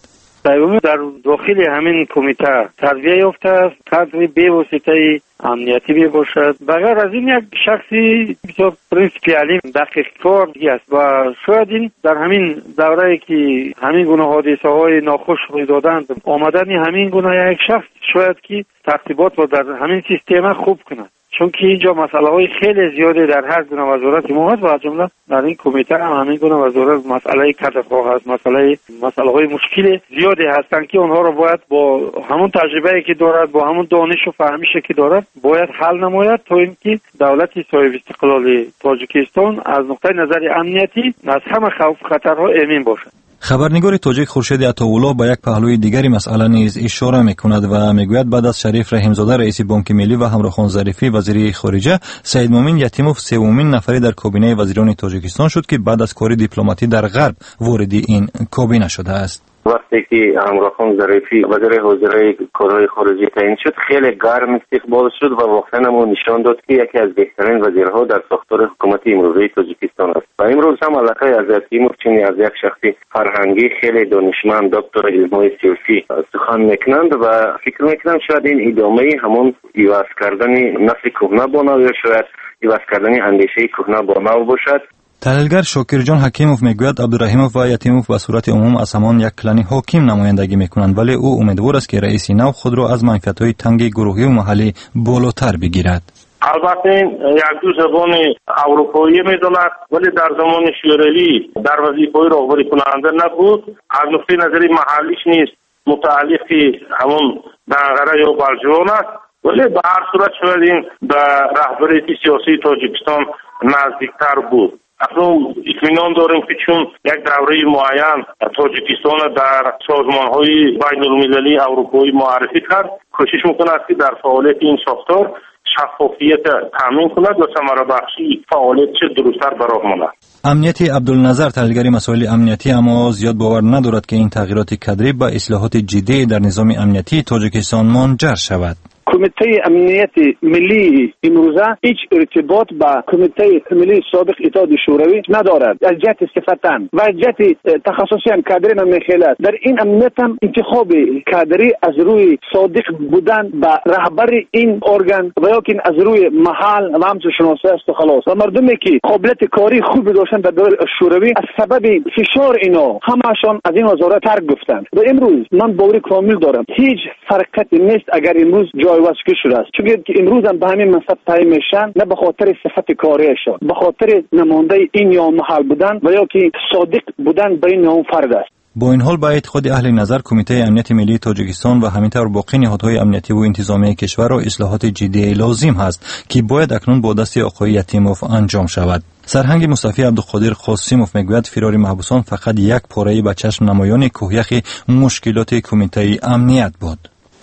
در داخل همین کمیته تربیه یافته است، قدری به واسطه امنیتی می باشد. بغیر از این یک شخصی بسیار پرنسپیالی دقیق کار است و شاید این در همین دوره که همین گونه حادثه های ناخوش روی دادند، آمدن همین گونه یک شخص شاید که ترتیبات را در همین سیستم خوب کند، چون که اینجا مسئله های خیلی زیادی در هر گونه وزارت ما هست و از جمله در این کمیته هم همین گونه وزارت مسئله کدرها هست، مسئله های مشکل زیادی هستند که اونها رو باید با همون تجربه‌ای که دارد، با همون دانش و فهمیشی که دارد باید حل نماید تا اینکه دولت صاحب استقلال تاجیکستان از نقطه نظر امنیتی از همه خوف خطرها امین باشد. خبرنگار تاجیک خورشید عطاالله به یک پهلوی دیگری مسئله نیز اشاره میکند و میگوید بعد از شریف رحیمزاده رئیس بانک ملی و همراهان ظریفی وزیر خارجه، سید مومن یتیموف سومین نفری در کابینه وزیران تاجیکستان شد که بعد از کار دیپلماتی در غرب وارد این کابینه شده است. وقتی که همراهان ظریفی وزیر حاضره کارهای خارجی تعیین شد خیلی گرم استقبال شد و واقعا هم نشان داد که یکی از بهترین وزیرها در ساختار حکومتی امروزی تاجیکستان است و امروز هم علاقه از یتیموف چنین از یک شخص فرهنگی خیلی دانشمند دکتر علم‌های سیاسی سخن میکنند و فکر میکنم شاید این ادامه همون عوض کردن نسل کهنه با نو یا شاید عوض کردن اندیشه کهنه با نو باشد. تحلیلگر شاکرجان حکیموف میگوید عبدالرحیموف و یتیموف به صورت عموم از همان یک کلان حاکم نمایندگی میکنند، ولی او امیدوار است که رئیس نو خود را از منفعت‌های تنگ گروهی و محلی بالاتر بگیرد. البته یک دو زبان اروپایی میداند ولی در زمان شوروی در وظیفه‌های راهبری کننده نبود. از نقطه نظری محلیش نیست متعلق همون دنغره یا بلجوان است، ولی به هر صورت شاید این به رهبری سیاسی تاجیکستان نزدیکتر بود. اکنون اطمینان داریم که چون یک دوره معین تاجیکستان در سازمان‌های بین‌المللی اروپایی معرفی کرد، کوشش می‌کند که در فعالیت این ساختار شفافیت تامین کند و ثمره بخشی فعالیت چه درست‌تر به راه ماند. امنیتی عبدالنظر تحلیلگر مسائل امنیتی اما زیاد باور ندارد که این تغییرات کادری به اصلاحات جدی در نظام امنیتی تاجیکستان منجر شود. کمیته امنیت ملی امروزه هیچ ارتباط با کمیته ملی سابق اتحاد شوروی ندارد از جهت صفتن و از جهت تخصصی هم کادری نمیخیلد. در این امنیت هم انتخاب کادری از روی صادق بودن با رهبر این ارگان و یکن از روی محل و همچون شناسه است و خلاص. و مردمی که قابلیت کاری خوبی داشتن در دوره شوروی از سبب فشار اینا همشان از این وزارت ترک گفتند و امروز من باور کامل دارم هیچ فرقتی نیست اگر امروز واسکه شده است، چون که امروز هم به همین منصب تعیین میشن نه به خاطر صفت کاریشان، به خاطر نماینده این یا محل بودن و یا که صادق بودن به این فرد است. با این حال با اعتقاد اهل نظر کمیته امنیت ملی تاجیکستان و همینطور باقی نهادهای امنیتی و انتظامی کشور را اصلاحات جدی لازم است که باید اکنون با دست آقای یتیموف انجام شود. سرهنگ مصطفی عبدالقادر قاسموف میگوید فرار محبوسان فقط یک پاره به چشم نمایان کوهیخ مشکلات کمیته امنیت بود.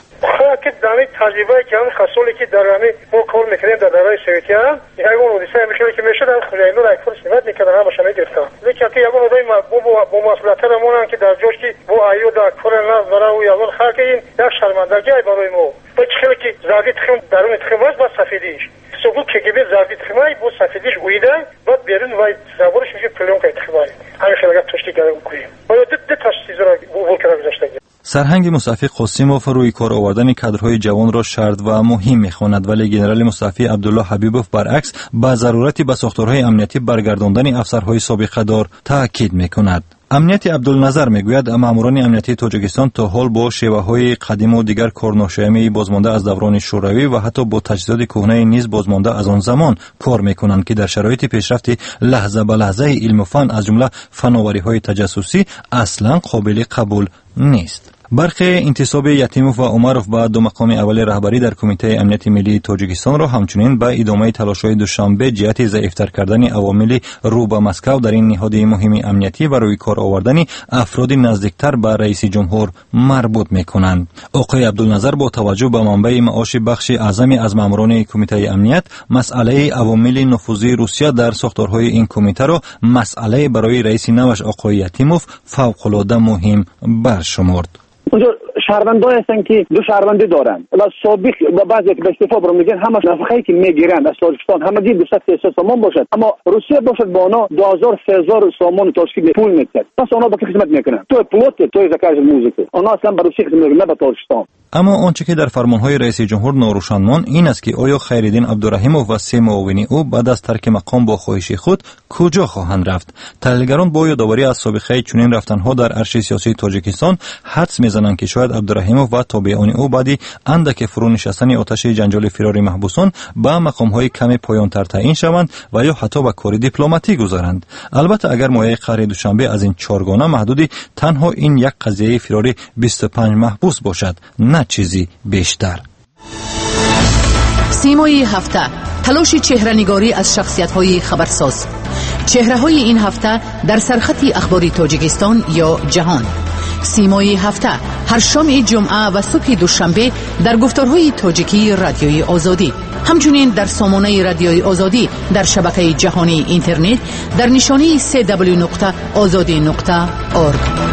که دمی تجربه که همین خصولی که در همین ما کار میکنیم در دوران سویتی هم یکون اودیسه میشه که میشد هم خجایلو را اکفر سمت میکردن همه شما گرفتن لیکن که یکون اودای با مسئولیت رمونن که در جوش که با ایو در اکفر ناز برای او یکون خلق این یک شرمندگی برای ما با خیلی که زردی تخم درون تخماز با سفیدیش سبود که گبه زردی تخمای با سفیدیش اویده بعد بیرون وای زبورش میشه پلیون که تخمای همین خیلی تشتی کرده کنیم و دو تاش چیز را بول کرده گذاشته. سرهنگ مصطفی قاسموف روی کار آوردن کادرهای جوان را شرط و مهم می‌خواند، ولی ژنرال مصطفی عبدالله حبیبوف برعکس با ضرورت به ساختارهای امنیتی برگرداندن افسرهای سابقه دار تاکید می‌کند. امنیتی عبدالنظر میگوید ماموران امنیتی تاجیکستان تا حال با شیوه‌های قدیم و دیگر کارناشایمی بازمانده از دوران شوروی و حتی با تجهیزات کهنه نیز بازمانده از آن زمان کار میکنند که در شرایط پیشرفت لحظه به لحظه علم و فن از جمله فناوری‌های تجسسی اصلا قابل قبول نیست. برخی انتصاب یتیموف و عمروف به دو مقام اول رهبری در کمیته امنیت ملی تاجیکستان را همچنین به ادامه تلاش‌های دوشنبه جهت ضعیف‌تر کردن عوامل رو به مسکو در این نهاد مهم امنیتی و روی کار آوردن افراد نزدیکتر به رئیس جمهور مربوط می‌کنند. آقای عبدالنظر با توجه به منبع معاش بخش اعظمی از ماموران کمیته امنیت مسئله عوامل نفوذی روسیه در ساختارهای این کمیته را مسئله برای رئیس نوش آقای یتیموف فوق‌العاده مهم برشمرد. اونجا شهروندایی هستن که دو شهروندی دارن و سابق و بعضی که به استعفا برو میگن همه نفقه‌ای که میگیرن از تاجیکستان همگی 200 سامان باشد، اما روسیه باشد با اونا 2000 3000 سامان تاجیکی پول میده. پس اونا با کی خدمت میکنن؟ تو پلوت تو زکات موزیک اونا اصلا به روسیه خدمت نه به تاجیکستان. اما آنچه که در فرمانهای رئیس جمهور ناروشن ماند این است که آیا خیرالدین عبدالرحیموف و سه معاونی او بعد از ترک مقام با خواهش خود کجا خواهند رفت؟ تحلیلگران با یادآوری از سابقه چنین رفتنها در عرصه سیاسی تاجیکستان حدس میزنند که شاید مشاهد عبدالرحیمов و تابعین او بعد اندک فرو نشستن آتش جنجال فرار محبوسان به مقام‌های کم پایان‌تر تعیین شوند و یا حتی به کار دیپلماتی گذارند. البته اگر مایه قرار دوشنبه از این چهارگانه محدود تنها این یک قضیه فراری 25 محبوس باشد، نه چیزی بیشتر. سیمای هفته، تلاش چهره‌نگاری از شخصیت‌های خبرساز. چهره‌های این هفته در سرخط اخباری تاجیکستان یا جهان. سیمای هفته هر شام جمعه و صبح دوشنبه در گفتارهای تاجیکی رادیوی آزادی، همچنین در سامانه رادیوی آزادی در شبکه جهانی اینترنت در نشانی www.azadi.org.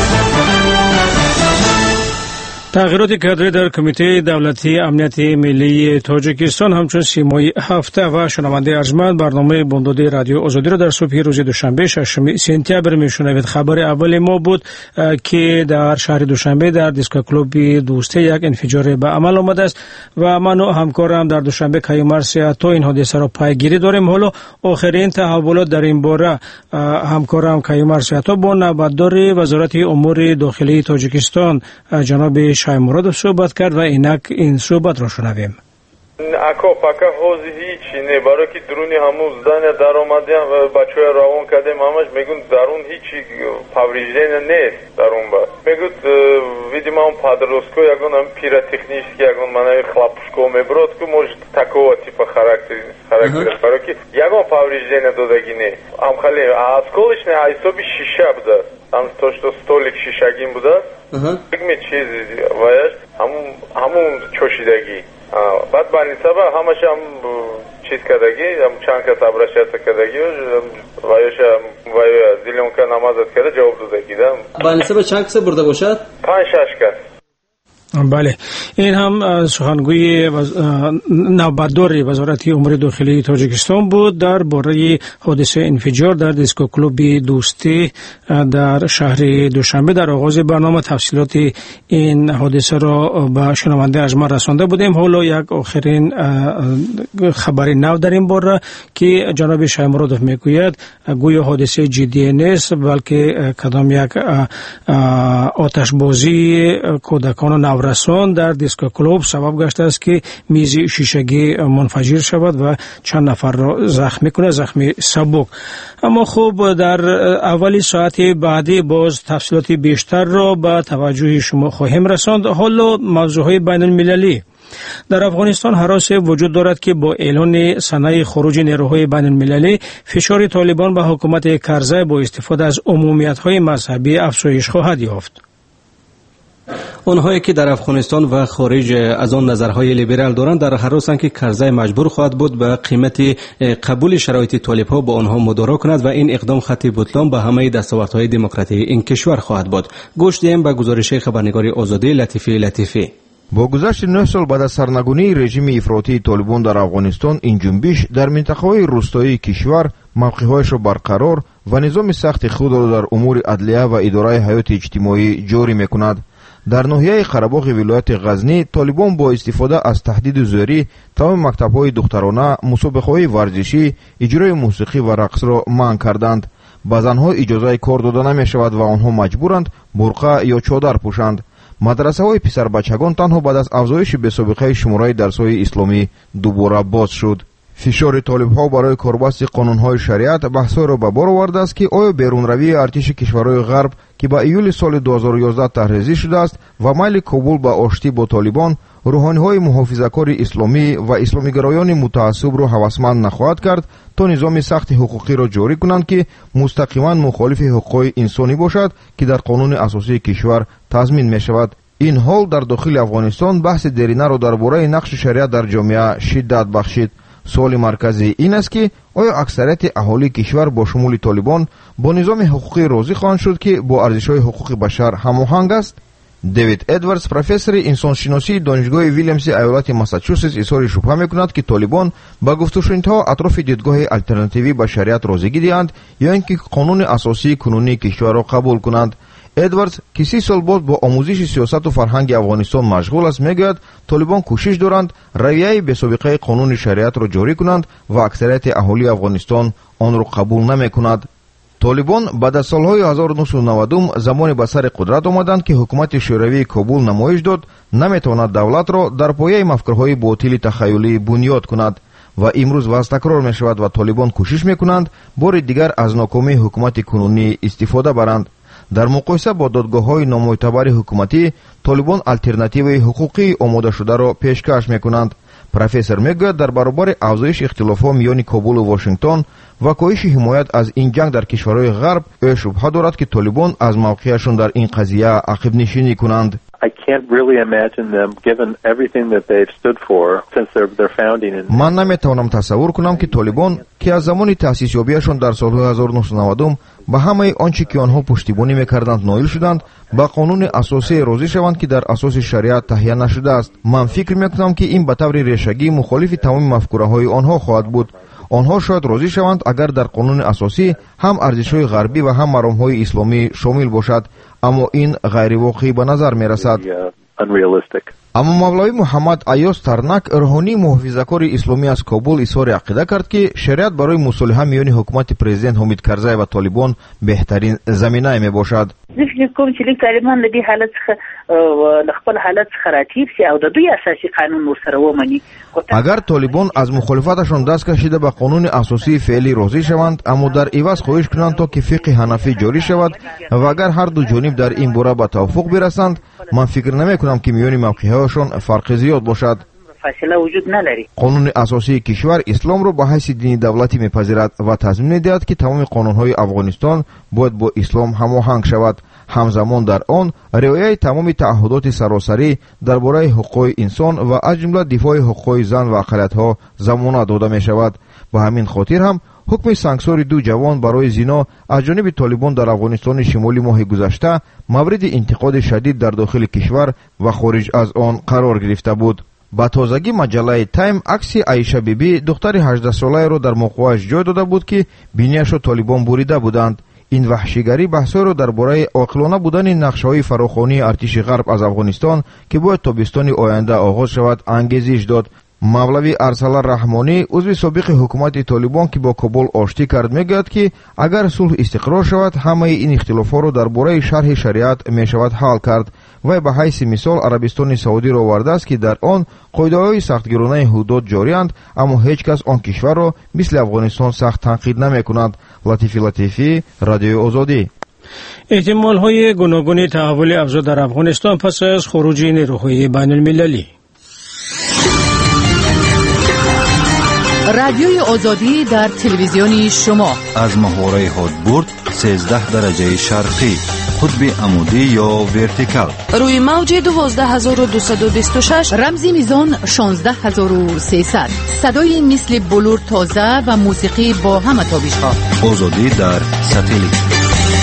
تغییرات کادری در کمیته دولتی امنیت ملی تاجیکستان همچون سیمای هفته و شنونده ارجمند برنامه بامداد رادیو آزادی را در صبح روز دوشنبه 6 سپتامبر میشنوید. خبر اول ما بود که در شهر دوشنبه در دیسکو کلوب دوسته یک انفجار به عمل آمده است و من و همکارم در دوشنبه کیومرث سیاحتا این حادثه را پیگیری داریم. حالا آخرین تحولات در این باره همکارم کیومرث سیاحتا با نوبتدار وزارت امور داخلی تاجیکستان جناب مراد صحبت کرد و اینک این صحبت را شنویم. اکا پاکا حوزی هیچی نه، برای که درونی همون زدن در آمدیم و بچه های روان کردیم همش میگون درون هیچی پاوریجدین نیست درون با میگود ویدیم هم پادروسکو یکون هم پیرا تکنیشکی یکون منای خلاپشکو میبرود که موج تکوه تیپ خراکتر برای که یکون پاوریجدین دادگی نه هم خالی از کلش نه ایسابی شیشه بوده، هم تو ستولیک شیشگین بوده بگمی چیزی وایش همون چوشیدگی بعد بانی سبا همش هم چیز کردگی هم چند که تبرشت کردگی وایش زیلیون که نمازت کرده جواب دادگی دم بانی سبا چند کسی برده باشد؟ 5-6 کس. بله، این هم سخنگوی نوبتدار وزارت امور داخلی تاجیکستان بود در باره حادثه انفجار در دیسکو کلوب دوستی در شهر دوشنبه. در آغاز برنامه تفصیلات این حادثه را به شنونده ارجمند رسانده بودیم. حالا یک آخرین خبر نو در این باره که جناب شایمرادوف میگوید گویا حادثه جدی نیست بلکه کدام یک آتشبازی کودکان و نورسان در دیسکو کلوب سبب گشته است که میز شیشگی منفجر شود و چند نفر را زخمی کنه، زخمی سبک. اما خب در اولی ساعت بعدی باز تفصیلات بیشتر را به توجه شما خواهیم رساند. حالا موضوعهای بین المللی. در افغانستان هراس وجود دارد که با اعلان صنایع خروج نیروهای بین المللی فشار طالبان به حکومت کرزی با استفاده از عمومیت‌های مذهبی افزایش خواهد یافت. آنهایی که در افغانستان و خارج از آن نظرهای لیبرال دارند در هراسند که کرزی مجبور خواهد بود به قیمت قبول شرایط طالب‌ها با آنها مدارا کند و این اقدام خط بطلان به همه دستاوردهای دموکراتی این کشور خواهد بود. گوش دهیم به گزارش خبرنگار آزادی لطیفی. با گذشت 9 سال بعد از سرنگونی رژیم افراطی طالبان در افغانستان، این جنبش در منطقه‌های روستایی کشور موقعیتش را برقرار و نظام سخت خود را در امور عدلیه و اداره حیات اجتماعی جاری می‌کند. در ناحیه قره‌باغ ولایت غزنی طالبان با استفاده از تهدید زوری تمام مکتب‌های دخترانه، مسابقه‌های ورزشی، اجرای موسیقی و رقص را منع کردند. به زنها اجازه کار داده نمی‌شود و آنها مجبورند برقع یا چادر پوشند. مدرسه‌های پسر بچگان تنها بعد از افزایش بی‌سابقه شماره درس‌های اسلامی دوباره باز شد. فشار طالب‌ها برای کاربست قانون‌های شریعت بحث‌ها را به بار آورده است که آیا بیرونروی ارتش کشورهای غرب که با ایول سال 2011 طرحریزی شده است و میل کابل به آشتی با طالبان روحانی‌های محافظه‌کار اسلامی و اسلامی‌گرایان متعصب را هوسمند نخواهد کرد تا نظام سخت حقوقی را جاری کنند که مستقیما مخالف حقوق انسانی باشد که در قانون اساسی کشور تضمین می‌شود. این حال در داخل افغانستان بحث دیرینه را درباره نقش شریعت در جامعه شدت بخشید. سوال مرکزی این است که آیا اکثریت اهالی کشور با شمول طالبان با نظام حقوقی راضی خواهند شد که با ارزش‌های حقوق بشر هماهنگ است؟ دیوید ادواردز، پروفسور انسانشناسی دانشگاه ویلیامز ایالت ماساچوست، اظهار شبهه می‌کند که طالبان با گفت‌وشنیدها اطراف دیدگاه آلترناتیوی به شریعت راضی دهند یا اینکه قانون اساسی کنونی کشور را قبول کنند. ادواردز که 30 سال بعد با آموزش سیاست و فرهنگ افغانستان مشغول است میگوید طالبان کوشش دارند رویه بی‌سابقه قانون شریعت را جاری کنند و اکثریت اهالی افغانستان آن را قبول نمی‌کند. طالبان بعد از سالهای 1990 زمانی به سر قدرت آمدند که حکومت شوروی کابل نمایش داد نمیتواند دولت را در پایه مفکرهای باطل تخیلی بنیاد کند و امروز واز تکرار می شود و طالبان کوشش می کنند بار دیگر از ناکامی حکومت کنونی استفاده برند. در مقایسه با دادگاه‌های نامعتبر حکومتی، طالبان الटरनेटिव حقوقی آماده شده را پیشکش می کنند. پروفسور میگوید در برابر افزایش اختلافات میان کابل و واشنگتن و کاهش حمایت از این جنگ در کشورهای غرب، او شبهه دارد که طالبان از موقعشان در این قضیه عقب نشینی کنند. I can't really imagine them, given everything that they've stood for since their founding. من نمیتوانم تصور کنم که طالبان که از زمان تأسیس یابیشان در سال 1990 به همه آنچه که آنها پشتیبانی میکردند نائل شدند، با قانون اساسی راضی شوند که در اساس شریعت تهیه نشده است. من فکر میکنم که این به طور ریشگی مخالف تمام مفکوره‌های آنها خواهد بود. آنها شاید راضی شوند اگر در قانون اساسی هم ارزش‌های غربی و هم مرام‌های اسلامی شامل باشد، اما این غیر واقعی به نظر می‌رسد. اما مولوی محمد ایاز ترنک، روحانی محافظه‌کار اسلامی از کابل، اظهار عقیده کرد که شریعت برای مصالحه میان حکومت پرزیدنت حامد کرزی و طالبان بهترین زمینه میباشد. فکر کوم چې طالبان له دې حالت څخه خپل حالت څخه راتیر شي او د دوی اساسي قانون ورسره ومني. اگر طالبان از مخالفتشان دست کشیده به قانون اساسی فعلی راضی شوند، اما در عوض خواهش کنند تا که فقه حنفی جاری شود و اگر هر دو جانب در این باره به توافق برسند، من فکر نمی کنم که میان موقعهاشان فرق زیاد باشد. فاصله وجود نداری. قانون اساسی کشور اسلام را به حیث دینی دولتی میپذیرد و تضمین میدهد که تمام قانونهای افغانستان باید با اسلام هماهنگ شود. همزمان در آن رعایت تمام تعهدات سراسری درباره حقوق انسان و از جمله دفاع حقوق زن و اقلیت‌ها ضمانت داده می شود. به همین خاطر هم حکم سانکسور 2 جوان برای زنا از جانب طالبان در افغانستان شمالی ماه گذشته مورد انتقاد شدید در داخل کشور و خارج از آن قرار گرفته بود. با تازگی مجله تایم عکس عایشه بیبی دختر 18 ساله را در موقعش جای داده بود که بینیش را طالبان بریده بودند. این وحشیگری بحث‌ها را درباره عاقلانه بودن نقشه‌های فراخوانی ارتش غرب از افغانستان که باید تابستان آینده آغاز شود انگیزش داد. مولوی ارسلان رحمانی، عضو سابق حکومت طالبان که با کابل آشتی کرد، میگوید که اگر صلح استقرار شود همه این اختلافات را درباره شرح شریعت می شود حل کرد و به حیث مثال عربستان سعودی را آورده است که در آن قاعده‌های سختگیرانه حدود جاری اند، اما هیچ کس آن کشور را مثل افغانستان سخت تنقید نمی کند. لطیفی، رادیو آزادی. احتمال‌های گوناگون تحول افزود در افغانستان پس از خروج نیروهای بین المللی. رادیوی آزادی در تلویزیون شما از محوره هادبورد 13 درجه شرقی، قطب عمودی یا ورتیکال، روی موج 12226، رمزی میزان 16300، صدای مثل بلور تازه و موسیقی با همه تابش‌ها. آزادی در ساتلیت.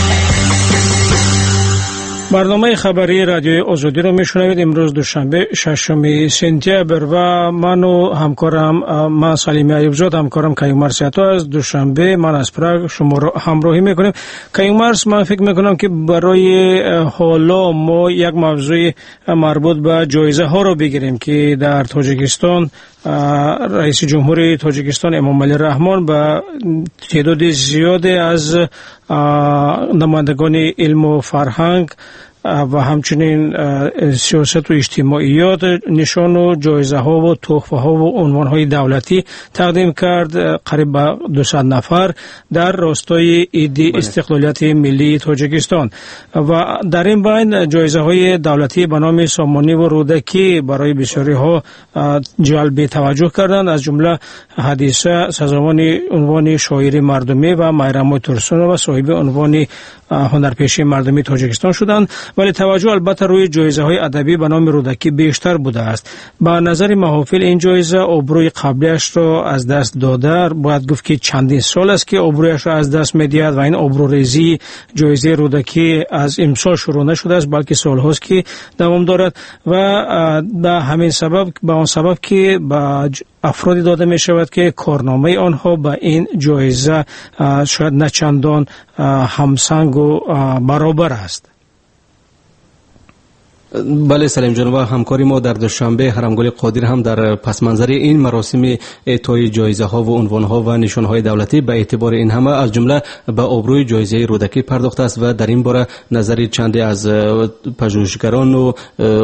برنامه خبری رادیوی آزادی رو میشنوید. امروز دوشنبه 6 سپتامبر و من و همکارم سلیمی ایوبزاد، همکارم کیومرث سیاتا از دوشنبه من از پراگ شما رو همراهی میکنیم. کیومرث، من فکر میکنم که برای حالا ما یک موضوع مربوط به جایزه ها رو بگیریم که در تاجیکستان رئیس جمهور تاجیکستان امامعلی رحمان به تعداد زیاد از نمایندگان علم و فرهنگ و همچنین سیاست و اجتماعیات نشان و جایزه ها و تحفه ها و عنوان های دولتی تقدیم کرد. قریب به 200 نفر در راستای عید استقلالیت ملی تاجیکستان و در این بین جایزه های دولتی به نام سامانی و رودکی برای بسیاری ها جلب توجه کردند. از جمله حدیثه سزاوان عنوان شاعر مردمی و میرم ترسون و صاحب عنوان هنرپیشه مردمی تاجیکستان شدند، ولی توجه البته روی جایزه های ادبی به نام رودکی بیشتر بوده است. به نظر محافل این جایزه آبروی قبلیش را از دست داده. باید گفت که چندین سال است که آبرویش را از دست می‌دهد و این آبروریزی جایزه رودکی از امسال شروع نشده است، بلکه سال‌هاست که دوام دارد و به همین سبب، به آن سبب که به افرادی داده می شود که کارنامه آنها به این جایزه شاید نه چندان همسنگ و برابر است. بله سلیم جان، و همکاری ما در دوشنبه حرمگل قادر هم در پس منظر این مراسم اعطای جایزه ها و عنوان ها و نشان های دولتی به اعتبار این همه از جمله به آبروی جایزه رودکی پرداخته است و در این باره نظر چندی از پژوهشگران و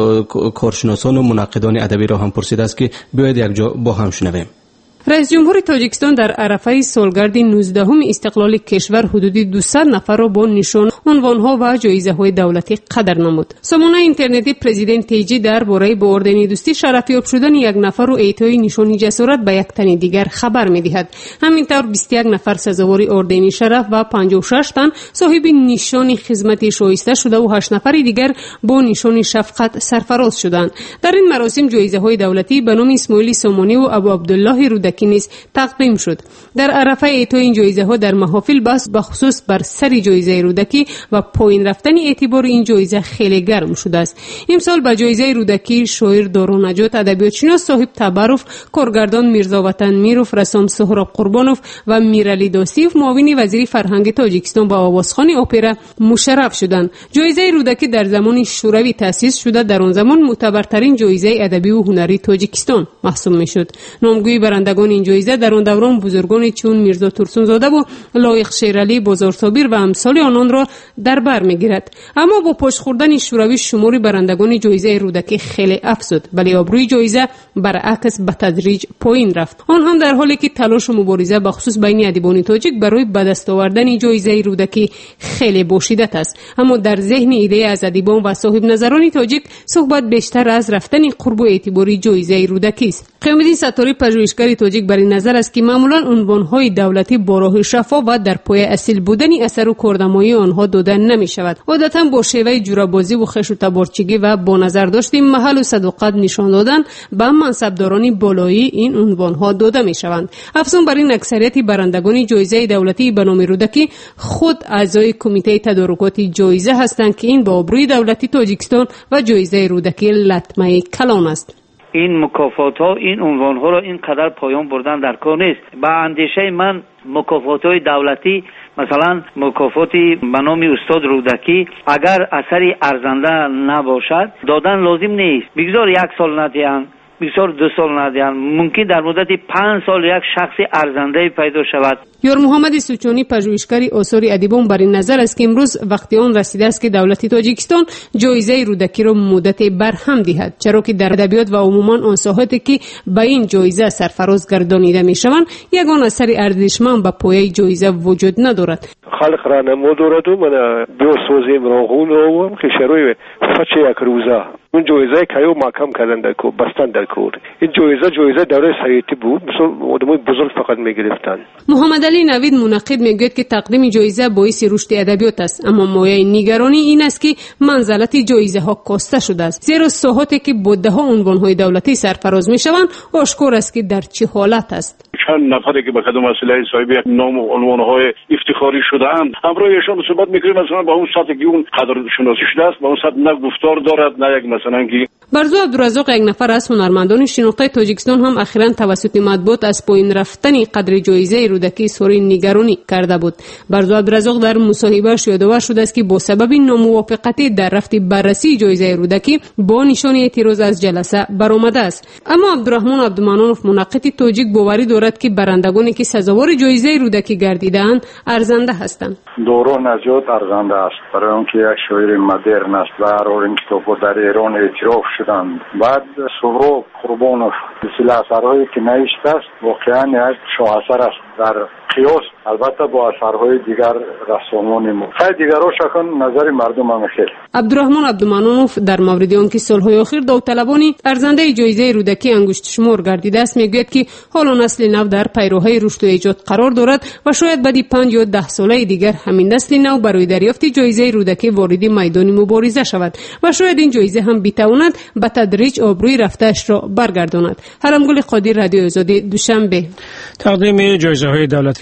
کارشناسان و منقدان ادبی را هم پرسیده است که بیاید یک جا با هم شنویم. رئیس جمهور تاجیکستان در عرفه سالگرد 19 استقلال کشور حدودی 200 نفر را با نشان، عنوانها و جایزه‌های دولتی قدر نمود. سامانه اینترنتی پرزیدنت تیجی درباره به اردن دوستی شرفیاب شدن یک نفر و اعطای نشان جسارت به یک تن دیگر خبر می‌دهد. همینطور 21 نفر سزاوار اردن شرف و 56 تن صاحب نشان خدمت شایسته شده و 8 نفر دیگر با نشان شفقت سرفراز شدند. در این مراسم جایزه‌های دولتی به نام اسماعیل سامانی و ابو عبدالله رودکی نیز تقدیم شد. در عرفه اعطای این جایزه ها در محافل بحث به خصوص بر سر جایزه رودکی و پایین رفتن اعتبار این جایزه خیلی گرم شده است. امسال به جایزه رودکی شاعر دارانجات، ادبیاتشناس صاحب تبرف، کارگردان میرزا وطن میروف، رسام سهراب قربانوف و میرعلی داستیف معاون وزیر فرهنگ تاجیکستان با آوازخوان اپرا مشرف شدند. جایزه رودکی در زمان شوروی تأسیس شده در آن زمان معتبرترین جایزه ادبی و هنری تاجیکستان محسوب میشد. نامگوی برندگان این جایزه در آن دوران بزرگان چون میرزا ترسونزاده و لایق شیرعلی بازارصابر و امثال آنان را در بر میگیرد. اما با پاش خوردن شوروی شمار برندگان جایزه رودکی خیلی افزود، ولی آبروی جایزه برعکس به تدریج پایین رفت. آن هم در حالی که تلاش و مبارزه به خصوص بین ادیبان تاجیک برای به دست آوردن جایزه رودکی خیلی با شدت است. اما در ذهن ایده از ادیبان و صاحب نظران تاجیک صحبت بیشتر از رفتن قرب و اعتباری جایزه رودکی است. قیامالدین ستاری پژوهشگر تاجیک بر این نظر است که معمولا عنوانهای دولتی با راه شفاف و در پای اصیل بودن اثر و کارنمایی آنها دادن نمی شود. عادتا با شیوه جورابازی و خش و تبارچگی و با نظر داشتن محل و صداقت نشان دادن به منصبداران بالایی این عنوانها داده می شوند. افزون بر این اکثریت برندگان جایزه دولتی به نام رودکی خود اعضای کمیته تدارکات جایزه هستند که این با آبروی دولتی تاجیکستان و جایزه رودکی لطمه کلان است. این مکافات ها، این عنوان ها را اینقدر پایان بردن در کار نیست. با اندیشه من مکافات های دولتی، مثلا مکافاتی به نام استاد رودکی، اگر اثری ارزنده نباشد دادن لازم نیست. بگذار 1 سال ندهند، بگذار 2 سال ندهند، ممکن در مدت 5 سال یک شخص ارزنده پیدا شود. یار محمد سوچانی پژوهشگر آثار ادیبان بر این نظر است که امروز وقتی آن رسیده است که دولت تاجیکستان جایزه رودکی را مدت برهم دهد، چرا که در ادبیات و عموما آن ساحاتی که به این جایزه سرفراز گردانیده میشوند یگان اثر ارزشمند به پایه جایزه وجود ندارد. خلق را نمودارد و من بسازیم راهون رو خشروی فچ یک روزه اون جایزه کایو محکم کردن در کو بستن در کور. این جایزه دوره سیاتی بود، مثلا آدمای بزرگ فقط میگرفتن. محمد علی نوید منقد میگوید که تقدیم جایزه باعث رشد ادبیات است، اما مایه نگرانی این است که منزلت جایزه ها کاسته شده است، زیرا ساحاتی که بوده ها عنوان های دولتی سرفراز میشوند آشکار است که در چه حالت است. چند نفری که به خدمت مسئله صاحب نام و عنوان های افتخاری شده‌اند همراهشان صحبت می‌کنیم، مثلا با اون سطح که اون قدر شناسی شده است، با اون سطح نه گفتار دارد نه یک مثلا که برزو عبدالرزاق یک نفر از هنرمندان شناخته تاجیکستان هم اخیراً توسط مطبوعات از پایین رفتن قدر جایزه رودکی سوری نگرانی کرده بود. برزو عبدالرزاق در مصاحبه‌اش یادآور شده است که با سبب ناموافقتی در رفت بررسی جایزه رودکی با نشان اعتراض از جلسه برآمده است. اما عبدالرحمن عبدالمنانوف منقد تاجیک باوری دارد که برندگانی که سزاوار جایزه رودکی گردیده‌اند ارزنده هستند. دوران نجات ارزنده است، برای آنکه یک شاعر مدرن است و هر این کتاب‌ها در ایران اعتراف شدند. بعد سهراب قربانوف سلسله اثرهایی که نوشته است واقعا یک شاهسر است در قیاس البته با اثرهای دیگر رسامان ما. خیلی دیگرها شکن نظر مردم هم خیلی. عبدالرحمن عبدالمنانوف در مورد آنکه سالهای اخیر داوطلبانی ارزنده جایزه رودکی انگشت شمار گردیده است میگوید که حالا نسل نو در پیراهی رشد و ایجاد قرار دارد و شاید بعد 5 یا 10 ساله دیگر همین نسل نو برای دریافت جایزه رودکی وارد میدان مبارزه شود و شاید این جایزه هم بتواند به تدریج آبروی رفته‌اش را برگرداند. حرمگل قادر، رادیو آزادی، دوشنبه. تقدیم جایزه‌های دولتی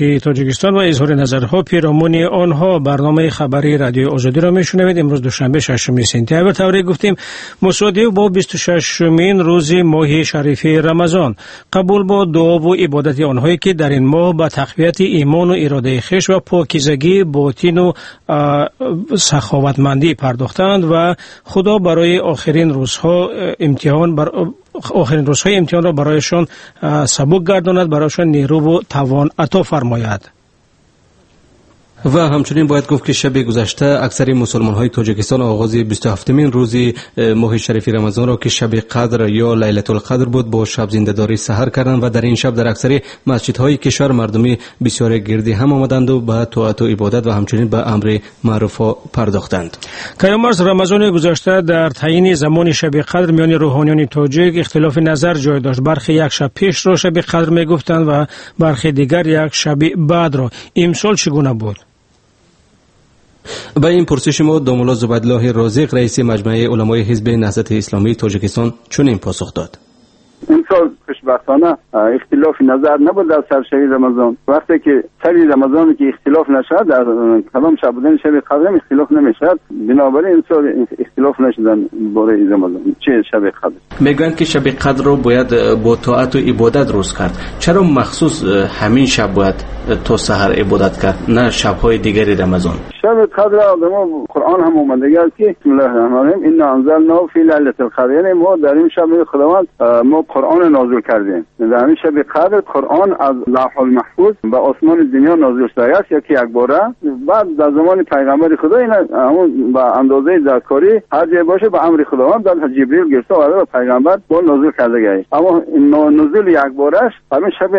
خارجه تاجیکستان و اظهار نظرها پیرامون آنها. برنامه خبری رادیو آزادی را میشنوید. امروز دوشنبه 6 سپتامبر طوری گفتیم مصادف با 26مین روز ماه شریف رمضان. قبول با دعا و عبادت آنهایی که در این ماه به تقویت ایمان و اراده خویش و پاکیزگی باطن و سخاوتمندی پرداختند و خدا برای آخرین روزهای امتحان را برایشان سبک گرداند، برایشان نیرو و توان عطا فرماید. و همچنین باید گفت که شب گذشته اکثر مسلمان های تاجیکستان آغاز 27مین روز ماه شریف رمضان را که شب قدر یا لیلة القدر بود با شب زنده‌داری سحر کردند و در این شب در اکثر مسجدهای کشور مردمی بسیار گردی هم آمدند و به طاعت و عبادت و همچنین به امر معروف پرداختند. کیامرز رمضان گذشته در تعیین زمان شب قدر میان روحانیان تاجیک اختلاف نظر جای داشت. برخی یک شب پیش را شب قدر میگفتند و برخی دیگر یک شب بعد را. امسال چگونه بود؟ با این پرسش ما دامولا زبیدالله رازق رئیس مجمع علمای حزب نهضت اسلامی تاجیکستان چنین پاسخ داد. این سال خوشبختانه اختلاف نظر نبود در سر شب رمضان. وقتی که سر رمضان که اختلاف نشد در کدام شب بودن شب قدر اختلاف نمیشد، بنابراین این سال اختلاف نشدن برای رمضان چه شب قدر. میگویند که شب قدر رو باید با طاعت و عبادت روز کرد. چرا مخصوص همین شب باید تا سحر عبادت کرد نه شب‌های دیگری رمضان؟ شب قدر ما قرآن هم اومده است که بسم الله الرحمن الرحیم ان انزلنا فی لیلة القدر، یعنی ما در این شب خداوند ما قرآن نازل کردیم. در این شب قدر قرآن از لوح المحفوظ به آسمان دنیا نازل شده است یکی یک باره. بعد در زمان پیغمبر خدا این همون به اندازه دستکاری هر جای باشه به امر خداوند در جبرئیل گرفته و به پیغمبر با نازل کرده است. اما نزول یک بارش همین شب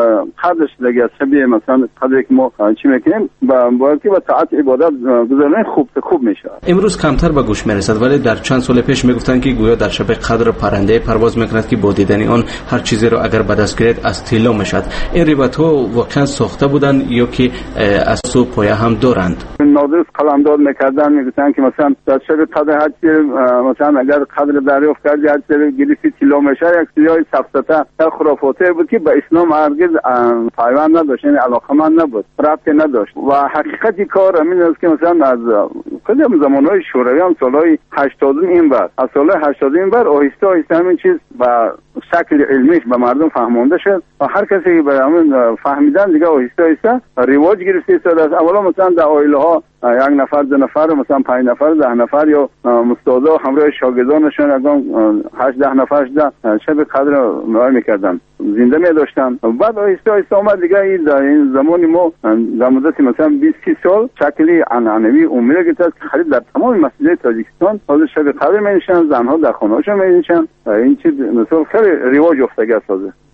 قدر شده است. شب مثلا قدری که ما چی میکنیم باید که با طاعت عبادت گذارن خوب میشه. امروز کمتر به گوش میرسد ولی در چند سال پیش میگفتن که گویا در شب قدر پرنده پرواز میکند که با دیدن آن هر چیزی را اگر به دست گیرد از طلا میشد. این روایت ها واقعا ساخته بودند یا که از سو پایه هم دارند؟ نادرست قلمداد میکردن، میگفتن که مثلا در شب قدر هر چیز مثلا اگر قدر دریافت کردی هر چیز گرفتی طلا میشه. یک سریای سفسطه در خرافاتی بود که به اسلام هرگز پیوند نداشت، یعنی علاقمند نبود، ربطی نداشت. و حقیقتی کار همین است که مثلا از قدیم زمانهای شوروی هم سالهای 80 این بعد از سالهای 80 این بعد آهسته آهسته همین چیز با شکل علمیش به مردم فهمانده شد و هر کسی که به همین فهمیدن دیگه آهسته آهسته رواج گرفته شد. اولا مثلا در عائله ها یک نفر دو نفر مثلا 5 نفر 10 نفر یا استادا همراه شاگردانشون اگه 8 10 نفر شب قدر نوای میکردن زنده می داشتن. بعد آهسته آهسته اومد دیگه در این زمانی ما در مدت مثلا 20 30 سال شکلی عنعنوی عمومی گرفته که خرید در تمام مسجدهای تاجیکستان حاضر شب قدر می نشن، زنها در خانه‌هاشون می نشن. این چیز مثلا خیلی رواج افتاده است.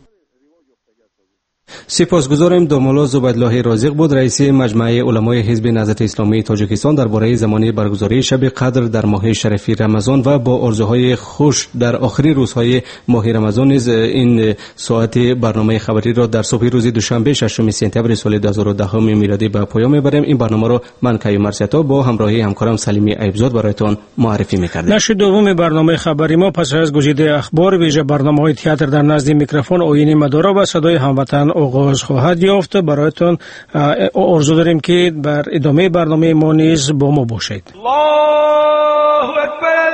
سپاسگزاریم. دامولا زبیدالله رازق بود رئیس مجمع علمای حزب نهضت اسلامی تاجیکستان درباره زمانی برگزاری شب قدر در ماه شریف رمضان و با آرزوهای خوش در آخرین روزهای ماه رمضان نیز این ساعت برنامه خبری را در صبح روز دوشنبه 6 سپتامبر سال 2010 میلادی به پایان میبریم. این برنامه را من کیامرز با همراهی همکارم سلیمی ایبزاد برایتان معرفی میکردیم. نشر دوم برنامه خبری ما پس از گزیده اخبار ویژه برنامه‌های تئاتر در نزد میکروفون آیین مدارا و صدای هموطن آغاز خواهد یافت. برایتان آرزو داریم که بر ادامه برنامه ما نیز با ما باشید. الله اکبر.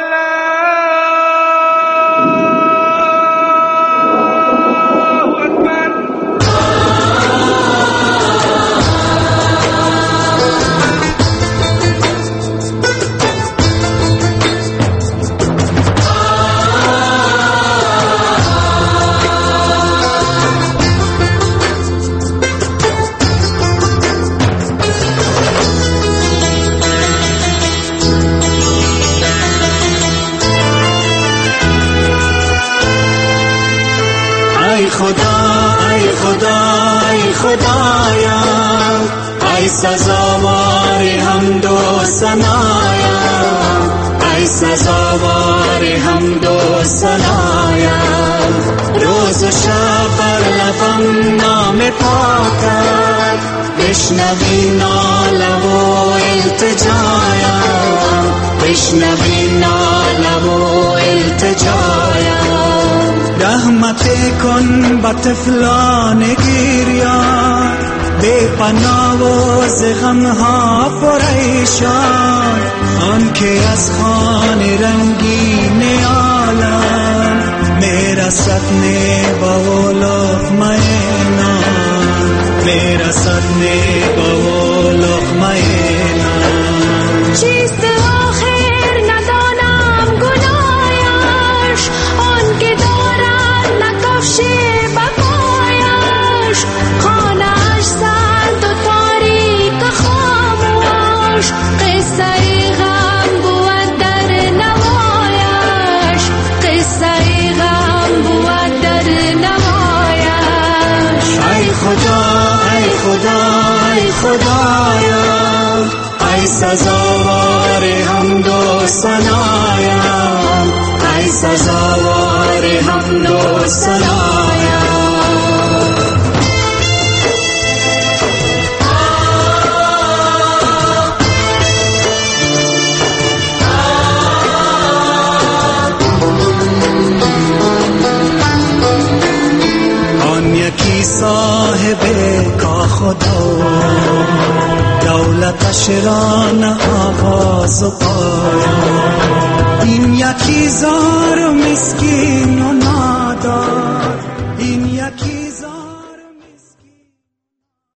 خدایا ای سزاوار حمد و ثنایا، ای سزاوار حمد و ثنایا. روز و شب بر لبم نام پاکت، بشنوی ناله و التجایا، بشنوی ناله و التجایا. رحمت کن به طفلان گریان، بے پناه و ز غمها پریشان، آن که از خوان رنگین عالم میرسد میوه و لقمه نان، میرسد میوه و لقمه نان. چیست آخر ندانم گناهش، آن که دارد نکفش بپایش، خانه‌اش سرد و تاریک خاموش، قصه غم بود در نوایش، قصه غم بود در نوایش. ای خدا ای خدا ای خدایا، ای سزاوار حمد و ثنایم، ای سزاوار حمد و ثنایم. آن یکی صاحب کا خدا، دولتش را نه آغاز و پایان، این یکی زار و مسکین و نادان،